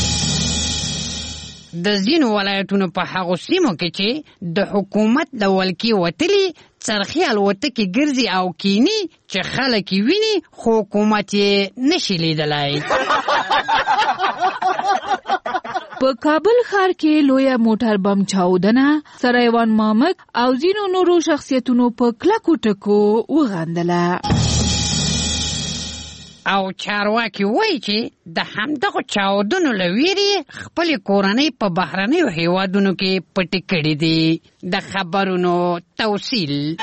[SPEAKER 16] د ځینو ولایتونو په هغو سیمو کې چې د حکومت د ولکې وتلي څرخي الوتکې ګرځي او کینی چې خلک یې ویني خو حکومت یې نشي لیدلی.
[SPEAKER 17] په کابل ښار کې لویه موټر بم چاودنه سرایوان مامک او ځینو نورو شخصیتونو په کلکو ټکو وغندله.
[SPEAKER 16] او چارواکي وایي چې د همدغو چاودنو له ویرې خپلې کورنۍ په بهرنیو هیوادونو کې پټې کړې دي. د خبرونو توصیل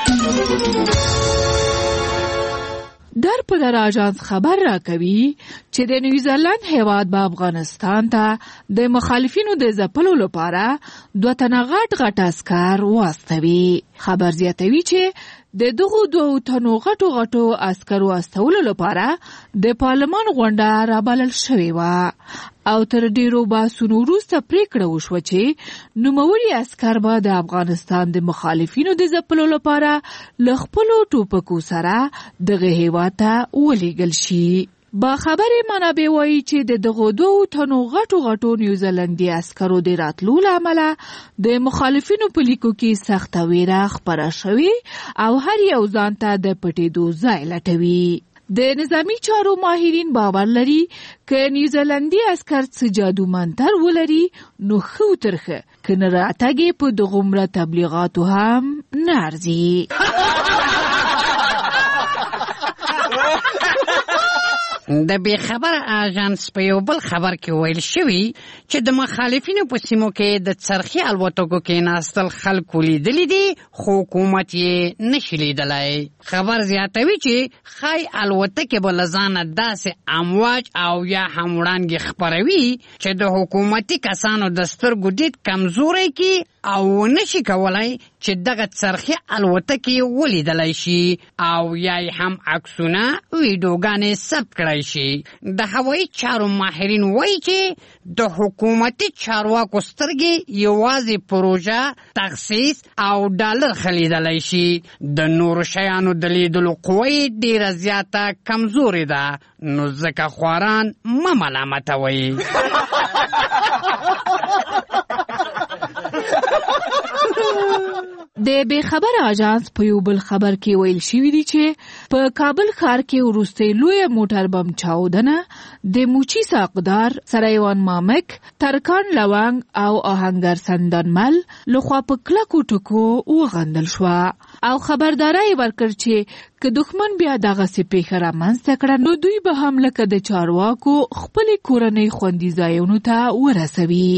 [SPEAKER 17] در په در آژانس خبر را کوي چې د نیوزیلند هیواد به افغانستان ته د مخالفینو د ځپلو لپاره دوه تنه غټ غټ عسکر واستوي. خبر زیاتوي چې د دغو دوه تنو غټو غټو عسکرو استولو لپاره د پارلمان غونډه رابلل شوې وه او تر ډیرو بحثونو وروسته پریکړه وشوه چې نوموړي عسکر به د افغانستان د مخالفینو د ځپلو لپاره له خپلو ټوپکو سره دغه هیواد ته ولیږل شي. با خبرې منابع وایي چې د دغو دوه تنو غټو غټو نیوزیلندي عسکرو د راتلو له امله د مخالفینو په لیکو کې سخته ویره خپره شوې او هر یو ځان ته د پټېدو ځای لټوي. د نظامی چارو ماهرین باور لري که نیوزیلندي عسکر څه جادو منتر ولري نو ښه ترخه که نه راتګ په دغومره تبلیغاتو هم نه ارزي.
[SPEAKER 16] د بې خبره آژانس په یو بل خبر کې ویل شوي چې د مخالفینو په سیمو کې د څرخي الوتکو کېناستل خلکو لیدلی دي خو حکومت یې نشي لیدلی. خبر زیاتوي چې ښایي الوتکې به له ځانه داسې امواج او یا هم وړانګې خپروي چې د حکومتي کسانو د سترګو دید کمزوری کړي او نشي کولای چې دغه څرخي الوتکې ولیدلی شي او یا هم عکسونه ویډیوګانې ثبت کړی شي. د هوایي چارو ماهرین وایي چې د حکومتي چارواکو سترګې یوازې پروژه، تخصیص او ډالر خلیدلی شي. د نورو شیانو د لیدلو قوه یې ډیره زیاته کمزورې ده، نو ځکه خواران مه ملامتوئ.
[SPEAKER 17] د بې خبر اژانس په یو بل خبر کې ویل شوی دی چې په کابل ښار کې وروستۍ لویه موټر بم چاودنه د موچی ساقدار سرایوان مامک ترکان لونګ او آهنګر سندانمل لخوا په کلکو ټکو وغندل شوه او خبرداری ورکړ چې که دښمن بیا دغسې پیښه رامنځته کړه نو دوی به هم لکه د چارواکو خپلې کورنۍ خوندي ځایونو ته ورسوي.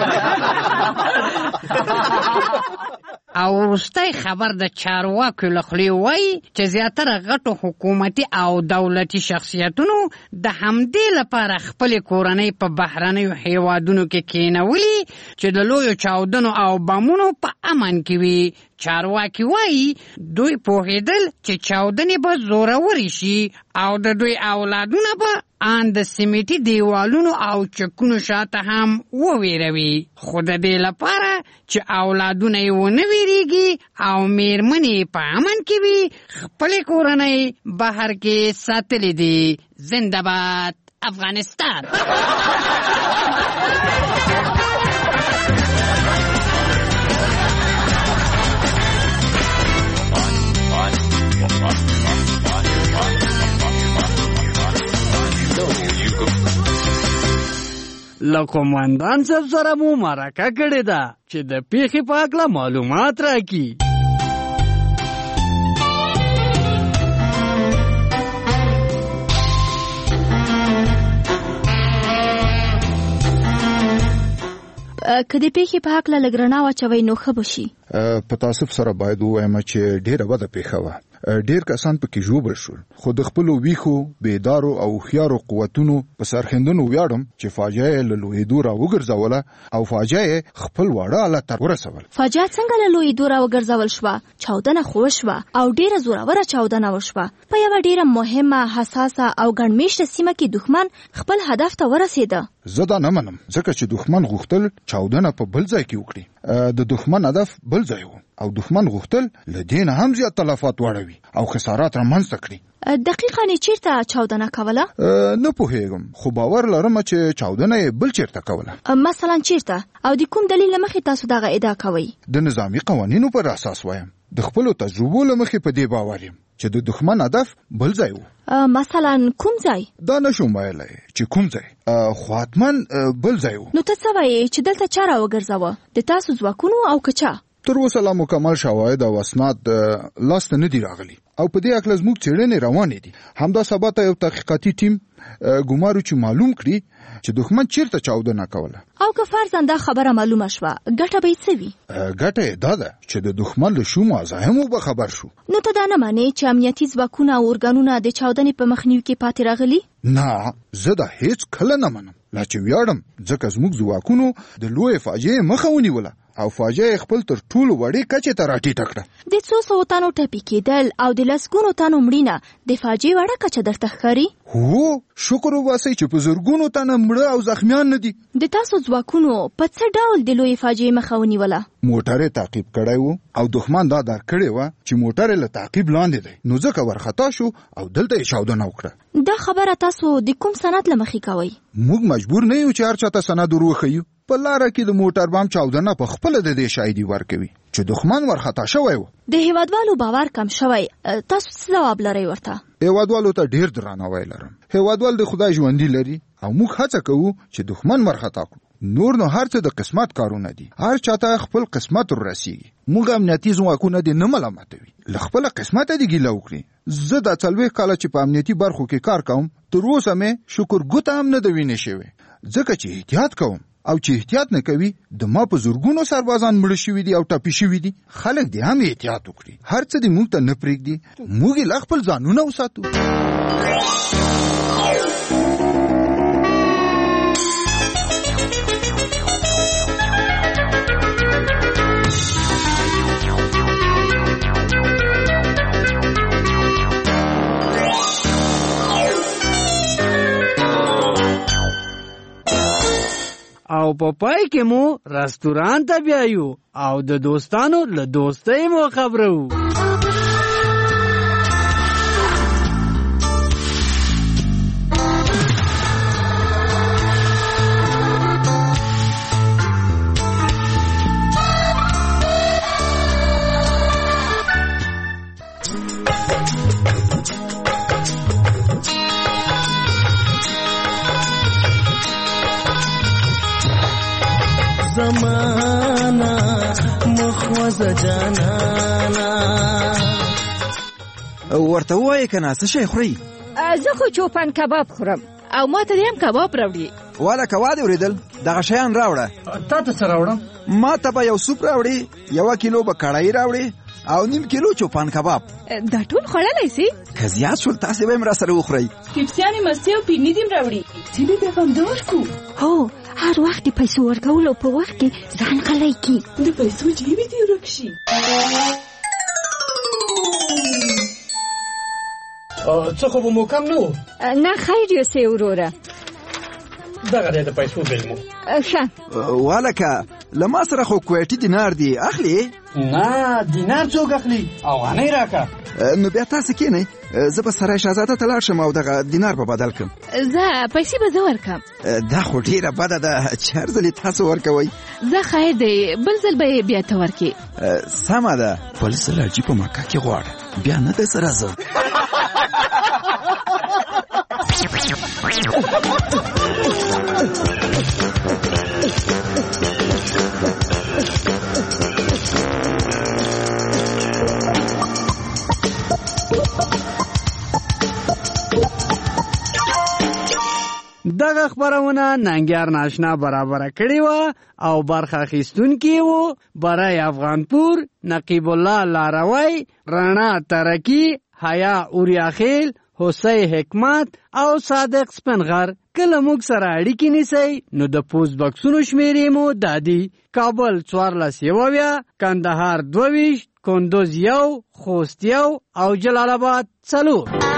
[SPEAKER 16] او وروستی خبر د چارواکو له خولې وایي چې زیاتره غټو حکومتي او دولتي شخصیتونو د همدې لپاره خپلې کورنۍ په بهرنیو هیوادونو کې کینولي چې د لویو چاودنو او بمونو په امن کې وي. چارواکي وایي دوی پوهېدل چې چاودنې به زورورې شي او د دوی اولادونه به ان د سیمټي دیوالونو او چکونو شاته هم وویروي، خو د دې لپاره چې اولادونه یې ونه ویریږي او میرمنې په امن کې وي خپلې کورنۍ بهر کې ساتلې دي. زنده باد افغانستان.
[SPEAKER 15] له قومندان صاحب سره مو مرکه کړې ده چې د پیښې په هکله معلومات راکړي.
[SPEAKER 3] که د پیښې په هکله لږ رڼا واچوئ نو ښه به شي.
[SPEAKER 11] په تاسف سره باید ووایم چې ډېره بده پیښه وه. ډیر کسان پکې ژوبل شول، خو د خپلو ویښو بیدارو او هوښیارو قوتونو په سرښندنو ویاړم چې فاجعه یې له لویېدو راوګرځوله او فاجعه یې خپل واړه حالت ته ورسول.
[SPEAKER 3] فاجعه څنګه له لویېدو راوګرځول شوه؟ چاودنه خو وشوه او ډیره زوروره چاودنه وشوه په یوه ډیره مهمه، حساسه او ګڼمېشته سیمه کې دښمن خپل هدف ته ورسېده.
[SPEAKER 11] زه دا نه منم، ځکه چې دښمن غوښتل چاودنه په بل ځای کې وکړي. د دښمن هدف بل ځای و او دښمن غوښتل له دې نه هم زیات تلفات واړوي او خسارات رامنځته کړي.
[SPEAKER 3] دقیقاً یې چیرته چاودنه کوله؟
[SPEAKER 11] نه پوهېږم، خو باور لرم چې چاودنه یې بل چیرته کوله.
[SPEAKER 3] مثلا چیرته؟ او د کوم دلیل له مخې تاسو دغه ادعا کوئ؟
[SPEAKER 11] د نظامي قوانینو پر اساس وایم. د خپلو تجربو له مخې په دې باور یم چې د دښمن هدف بل ځای و.
[SPEAKER 3] مثلا کوم ځای؟
[SPEAKER 11] دا نشم ویلی چې کوم ځای، خو حتماً بل ځای و.
[SPEAKER 3] نو ته څه وایې چې دلته چا راوګرځوه؟ د تاسو ځواکونو او که چا؟
[SPEAKER 11] تر اوسه لا مکمل شواهد او اسناد لاسته نه دي راغلي او په دې هکله زموږ څېړنې روانې دي. همدا سبا ته یو تحقیقاتي ټیم ګمارو چې معلوم کړي چې دښمن چیرته چاودنه کوله.
[SPEAKER 3] او که فرضاً دا خبره معلومه شوه، ګټه به یې څه وي؟
[SPEAKER 11] ګټه یې دا ده چې د دښمن له شومو عزایمو به خبر شو.
[SPEAKER 3] نو ته دا نه منې چې امنیتي ځواکونه او ارګانونه د چاودنې په مخنیوي کې پاتې راغلي؟
[SPEAKER 11] نه، زه دا هیڅ کله نه منم، لا چې ویاړم ځکه زموږ ځواکونو د لویې فاجعې مخه ونیوله او فاجعه خپل تر ټولو وړې کچې ته راټیټه کړه.
[SPEAKER 3] د څو سوو تنو ټپي کېدل او د لسګونو تنو مړینه د فاجعې وړه کچه درته ښکاري؟
[SPEAKER 11] هو، شکر وباسئ چې په زرګونو تنه مړه او زخمیان نه دي.
[SPEAKER 3] د تاسو ځواکونو په څه ډول د لویې فاجعې مخه ونیوله؟
[SPEAKER 11] موټر یې تعقیب کړی و او دښمن دا درک کړې وه چې موټر یې له تعقیب لاندې دی، نو ځکه ورخطا شو او دلته یې چاودنه وکړه.
[SPEAKER 3] دا خبره تاسو د کوم سند له مخې کوئ؟
[SPEAKER 11] موږ مجبور نه یو چې هر چاته سند ور وښیو. په لاره کې د موټر بم چاودنه په خپله د دې شاهدي ورکوي چې دښمن ورخطا شوی و.
[SPEAKER 3] د هیوادوالو باور کم شوی، تاسو څه ځواب لرئ ورته؟
[SPEAKER 11] هیوادوالو ته ډیر درناوی لرم. هیوادوال د خدای ژوندي لري او موږ هڅه کوو چې دښمن ورخطا کړو. نور نو هر څه د قسمت کارونه دي، هر چاته خپل قسمت ورسیږي. موږ امنیتي ځواکونه دې نه ملامتوي، له خپله قسمته دې ګیله وکړي. زه دا څلوېښت کاله چې په امنیتي برخو کې کار کوم، تر اوسه مې شکر ګوته هم نه ده وینې شوې، ځکه چې احتیاط کوم او چې احتیاط نه کوي د ما په زرګونو سربازان مړه شوي دي او ټپي شوي دي. خلک دې هم احتیاط وکړي، هر څه دې موږ ته نه پرېږدي، موږ یې لا خپل ځانونه وساتو.
[SPEAKER 15] او په پای کې مو رستوران ته بیایو او د دوستانو له دوستۍ مو خبرو.
[SPEAKER 4] زمانہ مخوز جانانا
[SPEAKER 14] ورته وایې کنه څه شی خوري؟
[SPEAKER 7] زه خو چوپان کباب خورم
[SPEAKER 17] او ما ته هم کباب راوړي.
[SPEAKER 14] والا کوا دې ورېدل دغه شیان راوړه.
[SPEAKER 21] تا ته څه راوړم؟
[SPEAKER 14] ما ته به یو سوپ راوړي، یوه کیلو به کړایي راوړي او نیم کیلو چوپان کباب.
[SPEAKER 17] دا ټول خوړلی سي؟
[SPEAKER 14] که زیات شول تاسې به یې راسره وخورئ.
[SPEAKER 17] ټپسیانې مستې او پیرني دې م راوړي. ځینې ته هم د ورکو.
[SPEAKER 3] هو هر وخت د پیسو ورکولو په وخت کې ځان غلی کړي.
[SPEAKER 17] د پیسو جیبې دې ورک شي.
[SPEAKER 21] څه خو به مو کم نه و؟
[SPEAKER 7] نه خیر یوسې وروره.
[SPEAKER 21] دغه دی د پیسو بیل مو.
[SPEAKER 7] ښه
[SPEAKER 14] والکه له ما سره خو کویټي دینار دی، اخلي؟
[SPEAKER 21] نه دینار څوک اخلي؟ افغانۍ راکړه.
[SPEAKER 14] نو بیا تاسې کښېنئ، زه به سرای شهزاده ته لاړ شم او دغه دینار به بدل کړم.
[SPEAKER 17] زه پیسې به زه ورکړم.
[SPEAKER 14] دا خو ډېره بده ده چې هر ځل یې تاسو ورکوئ.
[SPEAKER 17] زه خیر دی بل ځل به یې بیا ته ورکړې.
[SPEAKER 14] سمه ده، بل ځل حاجي په مکه کې غواړه، بیا نه دی سره زه.
[SPEAKER 15] دغه خبرونه ننګیار ناشنا برابره کړې وه او برخه اخیستونکي وو برای افغانپور، نقیب الله لاروی، رڼا ترکی، حیا اوریاخیل، حسی حکمت او صادق سپنغر. کله موږ سره اړیکې نیسئ نو د پوسټ بکسونو شمیرې مو دا دي: کابل څوارلس یو اویا، کندهار دوه ویشت، کندوز یو، خوست یو او جلال آباد څلور.